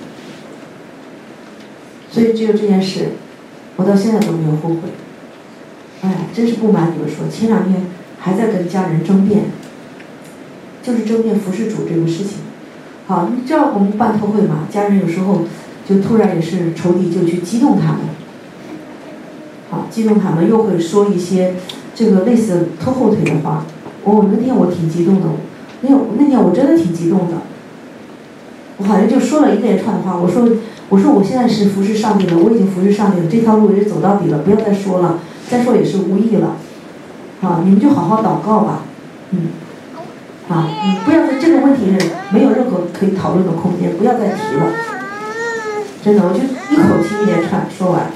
所以只有这件事我到现在都没有后悔。哎，真是不瞒你们说，前两天还在跟家人争辩，就是争辩服侍主这个事情。好，你知道我们办特会嘛，家人有时候就突然也是仇敌就去激动他们，好，激动他们又会说一些这个类似拖后腿的话。我那天我挺激动的，那那天我真的挺激动的，我好像就说了一连串的话。我说我说我现在是服侍上帝了，我已经服侍上帝了，这条路也是走到底了，不要再说了，再说也是无益了，啊，你们就好好祷告吧，嗯，啊，你不要在这个问题是没有任何可以讨论的空间，不要再提了，真的，我就一口气一连串说完，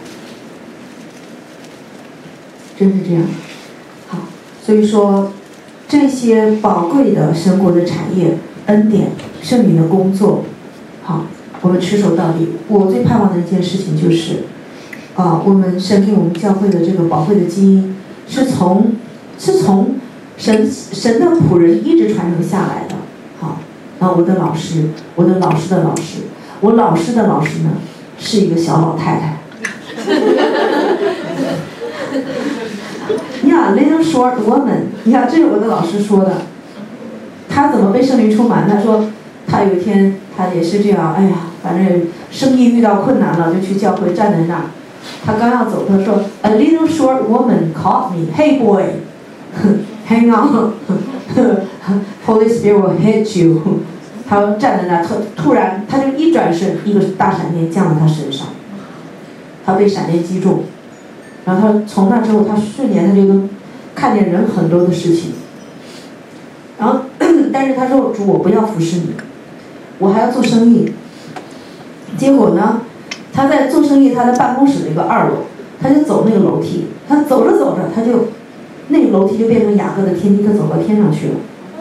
真是这样。好，所以说这些宝贵的神国的产业、恩典、圣灵的工作，好，我们持守到底。我最盼望的一件事情就是，啊，我们神给我们教会的这个宝贵的基因，是从是从神神的仆人一直传承下来的。好，然后我的老师，我的老师的老师，我老师的老师呢，是一个小老太太。你看 little short woman， 你看这是我的老师说的，他怎么被圣灵充满？他说他有一天他也是这样，哎呀，反正生意遇到困难了，就去教会站在那儿。他刚要走，他说 a little short woman caught me, hey boy, hang on, Holy Spirit will hit you。他站在那儿，突突然他就一转身，一个大闪电降到他身上，他被闪电击中。然后他从那之后，他瞬间他就能看见人很多的事情。然后，但是他说：“主，我不要服侍你，我还要做生意。”结果呢，他在做生意，他在办公室的一个二楼，他就走那个楼梯，他走着走着，他就那个楼梯就变成雅各的天梯，他走到天上去了。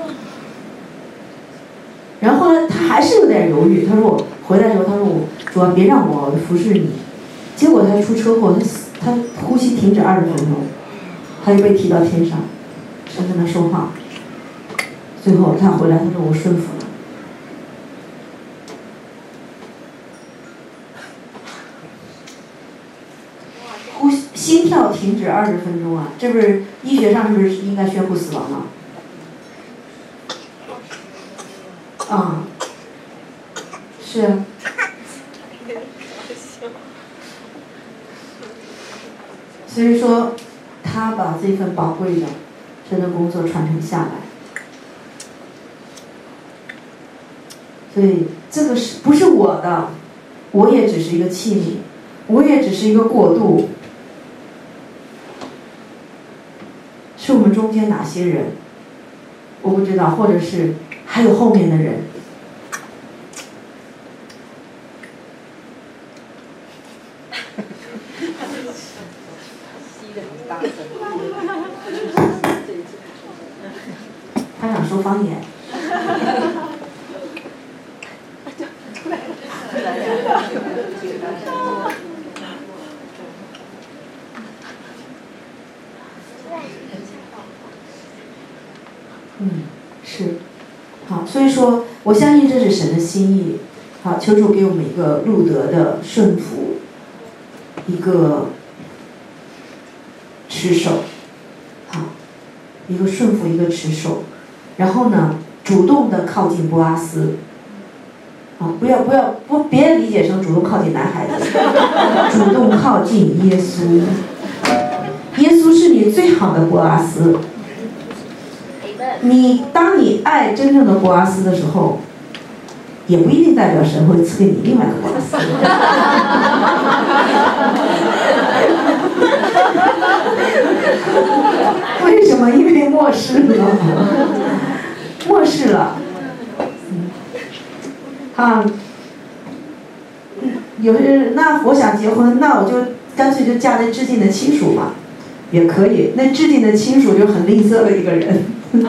然后呢，他还是有点犹豫，他说：“我回来之后，他说我主要别让我服侍你。”结果他出车祸，他死。他呼吸停止二十分钟，他就被提到天上，神跟他说话。最后他回来，他说我顺服了。 心跳停止二十分钟啊，这不是医学上是不是应该宣布死亡了？啊，是啊。所以说，他把这份宝贵的神的工作传承下来。所以这个是不是我的？我也只是一个器皿，我也只是一个过渡。是我们中间哪些人？我不知道，或者是还有后面的人。他想说方言。嗯，是，好，所以说我相信这是神的心意。好，求主给我们一个路德的顺服，一个持守，好，一个顺服，一个持守，然后呢，主动的靠近波阿斯。啊，不要不要不，别理解成主动靠近男孩子，主动靠近耶稣。耶稣是你最好的波阿斯。你当你爱真正的波阿斯的时候，也不一定代表神会赐给你另外一个波阿斯。为什么？因为漠视了，漠视了。啊，有些人那我想结婚，那我就干脆就嫁那至近的亲属嘛，也可以。那至近的亲属就很吝啬的一个人，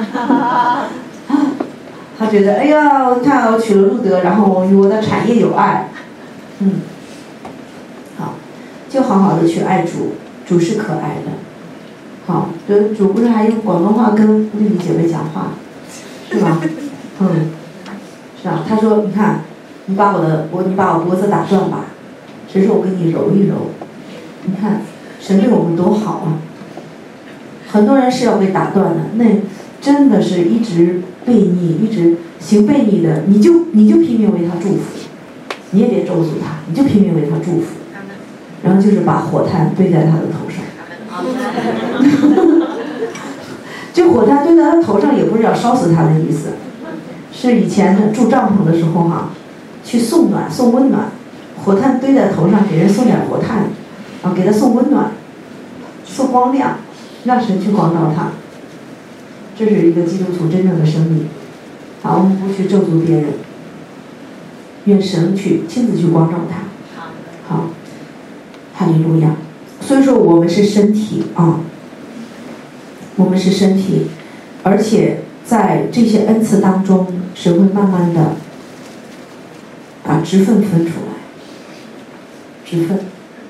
他觉得哎呀，我看我娶了路德，然后我与我的产业有爱，嗯，好，就好好的去爱主，主是可爱的，好，主主不是还用广东话跟丽丽姐妹讲话，是吧？嗯。是吧？他说：“你看，你把我的我，你把我脖子打断吧，只是我给你揉一揉。你看，神对我们多好啊！很多人是要被打断的，那真的是一直悖逆，一直行悖逆的，你就你就拼命为他祝福，你也别咒诅他，你就拼命为他祝福，然后就是把火炭堆在他的头上。这火炭堆在他头上，也不是要烧死他的意思。”是以前住帐篷的时候哈、啊，去送暖送温暖，火炭堆在头上，给人送点火炭，啊，给他送温暖，送光亮，让神去光照他。这是一个基督徒真正的生命。好，我们不去咒诅别人，愿神去亲自去光照他。好，哈利路亚。所以说我们是身体啊，我们是身体，而且在这些恩赐当中，神会慢慢的把职分分出来。职分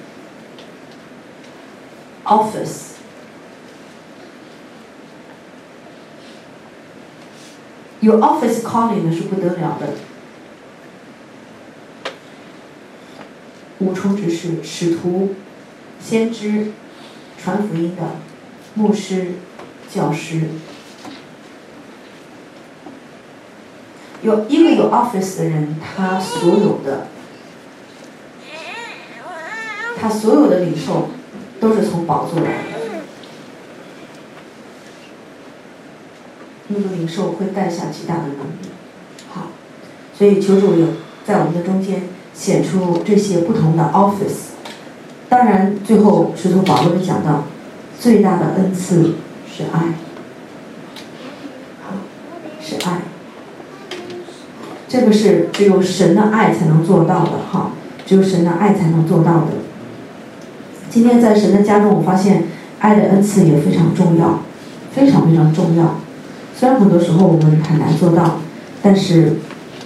office 有 office calling 的是不得了的，五重职事：使徒、先知、传福音的、牧师、教师。有一个有 office 的人，他所有的，他所有的领受都是从宝座来的。那个领受会带下极大的能力。好，所以求主有在我们的中间显出这些不同的 office。当然，最后使徒保罗讲到，最大的恩赐是爱。好，是爱。这个是只有神的爱才能做到的哈，只有神的爱才能做到的。今天在神的家中，我发现爱的恩赐也非常重要，非常非常重要。虽然很多时候我们很难做到，但是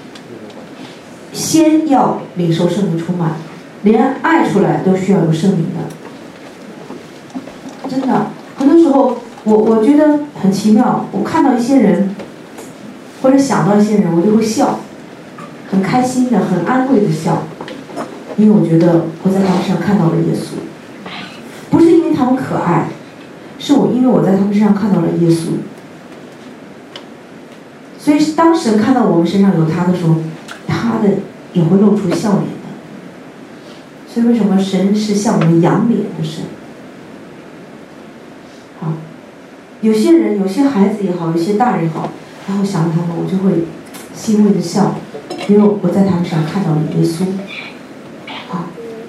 先要领受圣灵充满，连爱出来都需要有圣灵的。真的，很多时候我我觉得很奇妙，我看到一些人，或者想到一些人，我就会笑。很开心的，很安慰的笑，因为我觉得我在他身上看到了耶稣，不是因为因为他们可爱，是我因为我在他们身上看到了耶稣。所以当神看到我们身上有他的时候，他的也会露出笑脸的。所以为什么神是向我们扬脸的神？好，有些人，有些孩子也好，有些大人也好，然后想到他们，我就会欣慰的笑，因为我在他们身上看到了耶稣。好，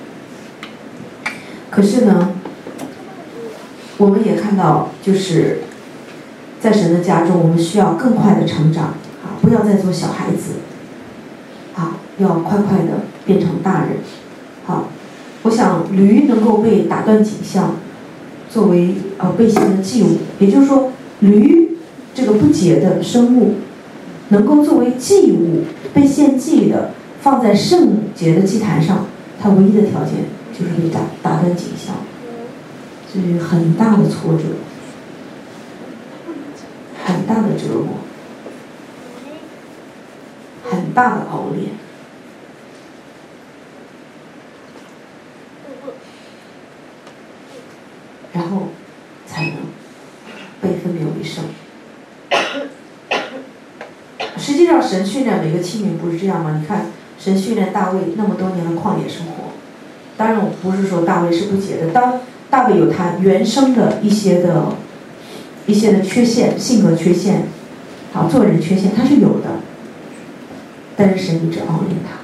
可是呢，我们也看到，就是在神的家中，我们需要更快的成长啊，不要再做小孩子，啊，要快快的变成大人。好，我想驴能够被打断颈项，作为呃被献的祭物，也就是说，驴这个不洁的生物，能够作为祭物被献祭的，放在圣洁的祭坛上，它唯一的条件就是被打打断颈项，这是很大的挫折，很大的折磨，很大的熬炼。然后才能被分别为圣。实际上，神训练每个器皿不是这样吗？你看，神训练大卫那么多年的旷野生活，当然我不是说大卫是不洁的，当大卫有他原生的一些的、一些的缺陷，性格缺陷，啊，做人缺陷，他是有的，但是神一直熬炼他。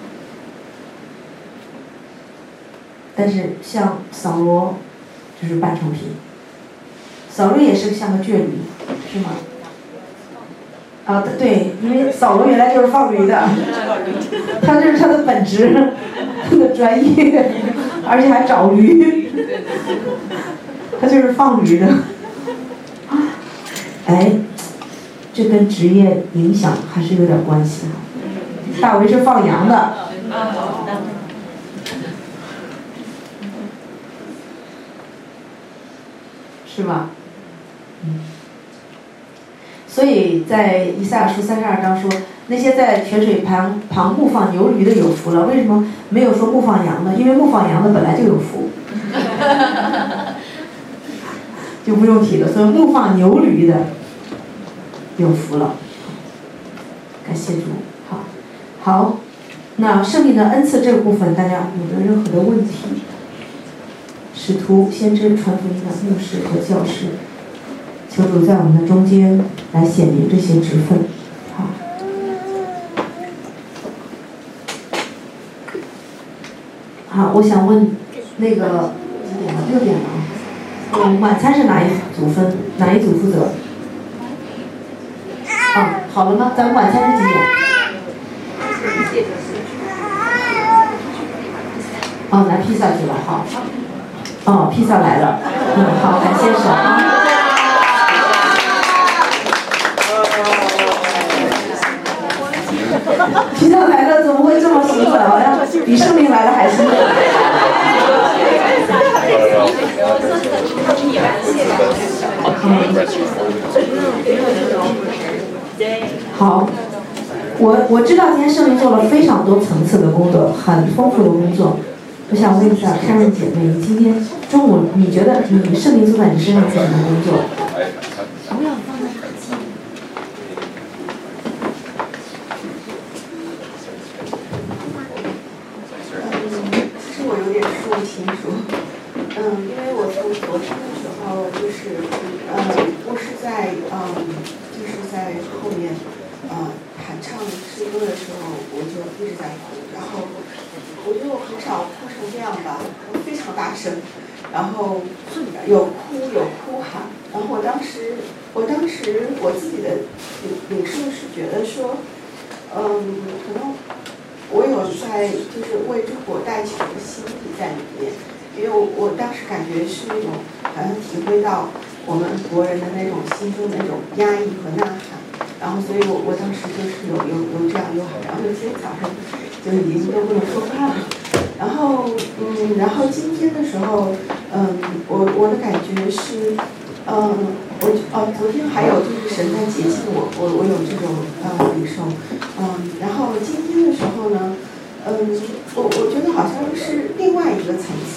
但是像扫罗，就是半成品。扫罗也是像个倔驴，是吗？啊，对，因为扫罗原来就是放驴的，他这是他的本职，他的专业，而且还找驴，他就是放驴的。哎，这跟职业影响还是有点关系哈。大卫是放羊的。是吧？嗯。所以在以赛亚书三十二章说，那些在泉水旁旁牧放牛驴的有福了。为什么没有说牧放羊呢？因为牧放羊的本来就有福，就不用提了。所以牧放牛驴的有福了。感谢主，好，好。那圣灵的恩赐这个部分，大家有没有任何的问题？使徒、先知、传福音的牧师和教师，求主在我们的中间来显明这些职分。好，好，我想问那个几点了？六点了。嗯，晚餐是哪一组分？哪一组负责？啊，好了吗？咱们晚餐是几点？哦，拿披萨去了，好。哦，披萨来了，嗯，好，感谢神啊。披萨来了，怎么会这么兴奋？好像比圣灵来了还兴奋。好，我我知道今天圣灵做了非常多层次的工作，很丰富的工作。我想问一下凯润姐妹，你今天中午你觉得你圣灵做在你身上是什么工作？不要放在耳机。 嗯，其实我有点说不清楚。嗯，因为我从昨天的时候就是，嗯，我是在嗯，就是在后面，呃，弹唱诗歌的时候，我就一直在哭，然后。我觉得我很少哭成这样吧，非常大声，然后有哭有哭喊，然后我当时，我当时我自己的领领受是觉得说，嗯，可能我有在就是为中国带球的心理在里面，因为我我当时感觉是那种好像体会到我们国人的那种心中的那种压抑和呐喊，然后所以我我当时就是有有有这样有喊，然后今天早上。就已经都不能说话了，然后嗯，然后今天的时候，嗯，我我的感觉是，嗯，我哦，昨天还有就是神在洁净我，我我有这种呃领受，嗯，然后今天的时候呢，嗯，我我觉得好像是另外一个层次，就像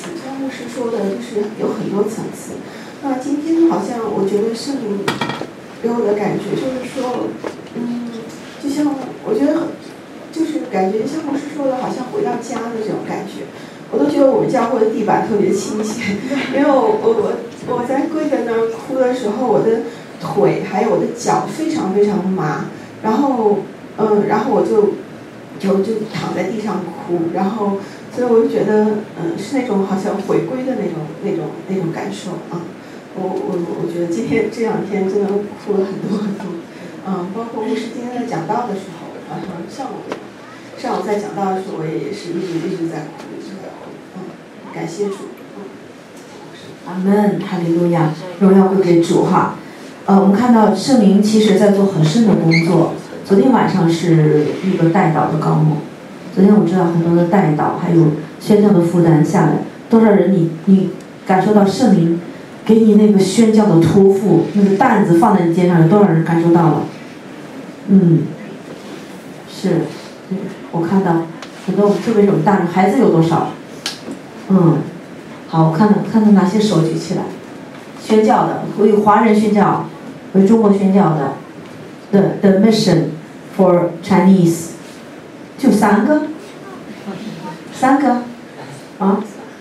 牧师说的，就是有很多层次。那今天好像我觉得圣灵给我的感觉就是说，嗯，就像我觉得很，就是感觉像牧师说的，好像回到家的这种感觉。我都觉得我们教会的地板特别亲切，因为我我我我在跪在那儿哭的时候，我的腿还有我的脚非常非常的麻，然后嗯，然后我就就就躺在地上哭，然后所以我就觉得嗯是那种好像回归的那种那种那种感受啊。我我我觉得今天这两天真的哭了很多很多，嗯，包括牧师今天在讲道的时候，晚上上午上午在讲道的时候，我也是一直一直在哭，一直在哭，嗯，感谢主，嗯。 阿门，哈利路亚，荣耀归给主哈。呃，我们看到圣灵其实在做很深的工作。昨天晚上是一个代祷的高峰，昨天我知道很多的代祷，还有宣教的负担下来，多少人你你感受到圣灵给你那个宣教的托付，那个担子放在你肩上，有多少人感受到了？嗯，是，我看到很多，特别是我们大人，孩子有多少？嗯，好，我看到看到哪些手举起来？宣教的，为华人宣教，为中国宣教的 ，the the mission for Chinese， 就三个，三个，啊，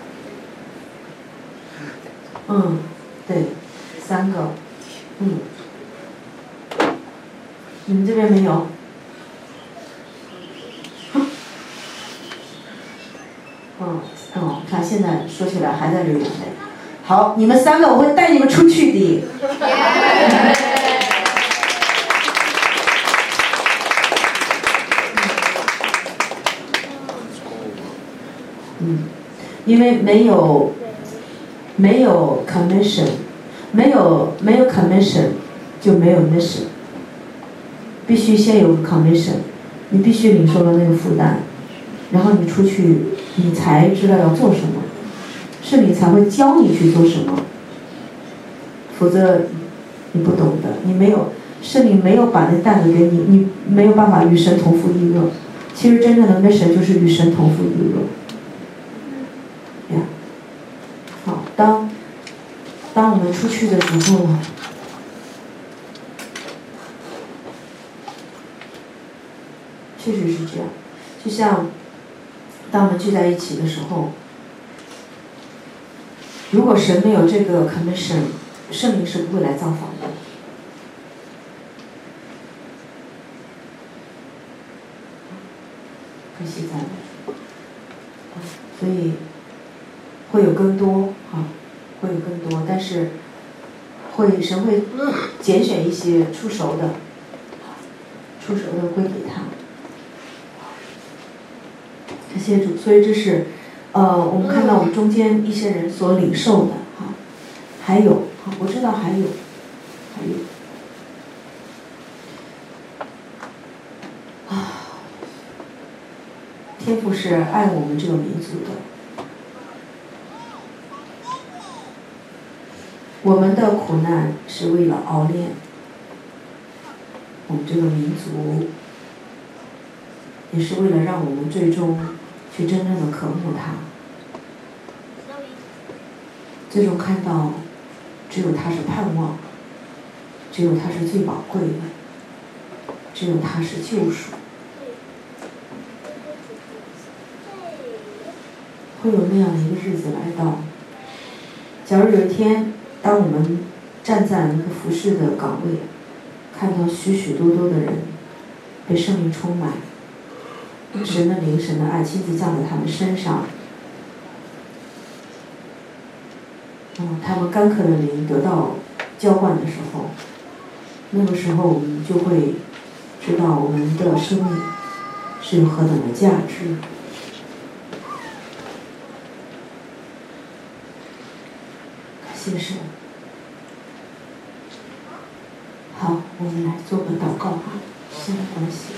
嗯，对，三个，嗯，你们这边没有？嗯嗯，看现在说起来还在流眼泪。好，你们三个我会带你们出去的。嗯，因为没有没有 commission， 没有没有 commission 就没有 mission， 必须先有 commission， 你必须领受了那个负担，然后你出去，你才知道要做什么。圣灵才会教你去做什么，否则你不懂的，你没有圣灵没有把那担子给你，你没有办法与神同负一恶。其实真正的 mission 就是与神同负一恶。呀，好，当当我们出去的时候，确实是这样。就像当我们聚在一起的时候。如果神没有这个 commission， 圣灵是不会来造访的。可惜在了，所以会有更多啊，会有更多，但是会神会拣选一些出熟的，出熟的归给他。感谢主，所以这是。呃，我们看到我们中间一些人所领受的哈，还有，我知道还有，还有，啊，天父是爱我们这个民族的，我们的苦难是为了熬炼我们这个民族，也是为了让我们最终。去真正的渴慕他，最终看到，只有他是盼望，只有他是最宝贵的，只有他是救赎。会有那样的一个日子来到。假如有一天，当我们站在那个服侍的岗位，看到许许多多的人被圣灵充满。神的灵、神的爱亲自降在他们身上，嗯，他们干渴的灵得到浇灌的时候，那个时候我们就会知道我们的生命是有何等的价值。感谢神。好，我们来做个祷告哈，现在关系。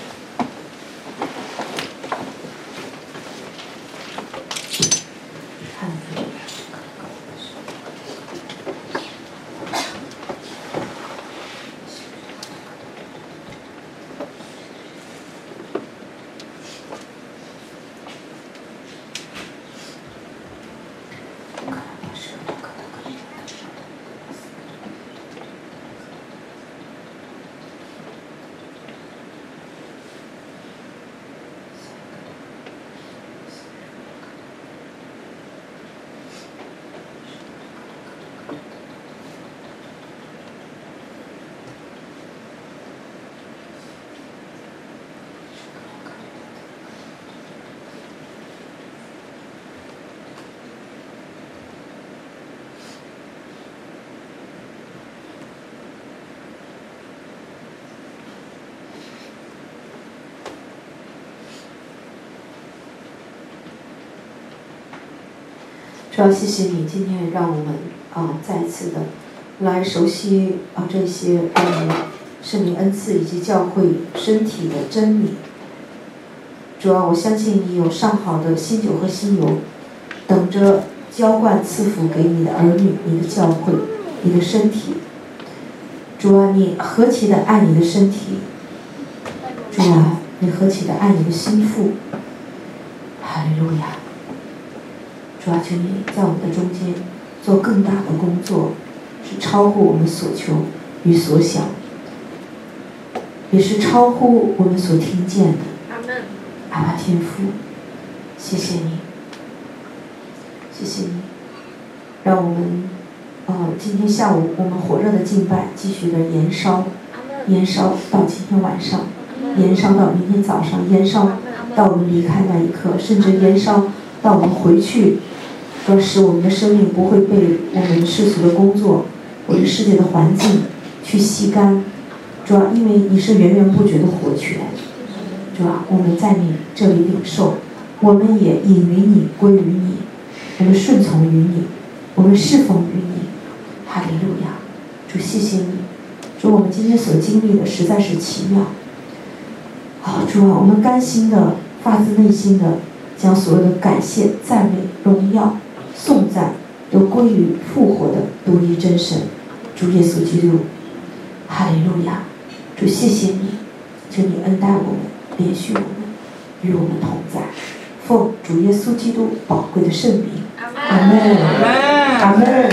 主要谢谢你今天让我们啊再一次的来熟悉啊这些关于圣灵恩赐以及教会身体的真理。主要我相信你有上好的新酒和新油，等着浇灌赐福给你的儿女、你的教会、你的身体。主啊，你何其的爱你的身体！主啊，你何其的爱你的心腹！哈利路亚！主啊，求你在我们的中间做更大的工作，是超乎我们所求与所想，也是超乎我们所听见的。阿爸天父，谢谢你，谢谢你，让我们呃今天下午我们火热的敬拜继续的延烧，延烧到今天晚上，延烧到明天早上，延烧到我们离开那一刻，甚至延烧到我们回去，说使我们的生命不会被我们世俗的工作或者世界的环境去吸干。主要因为你是源源不绝的活泉，主要我们在你这里领受，我们也隐于你，归于你，我们顺从于你，我们侍奉于你。哈利路亚！主谢谢你，主我们今天所经历的实在是奇妙。好，主啊，我们甘心的发自内心的将所有的感谢、赞美、荣耀、颂赞都归于复活的独一真神主耶稣基督。哈利路亚！主谢谢你，求你恩待我们，连续我们，与我们同在，奉主耶稣基督宝贵的圣名。阿门。阿门。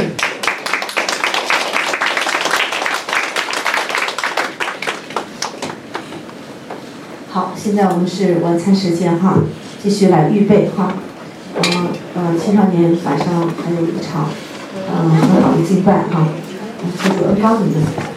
好，现在我们是晚餐时间哈，继续来预备哈。嗯呃，青少年晚上还有一场嗯很好的敬拜哈，求主恩膏你们。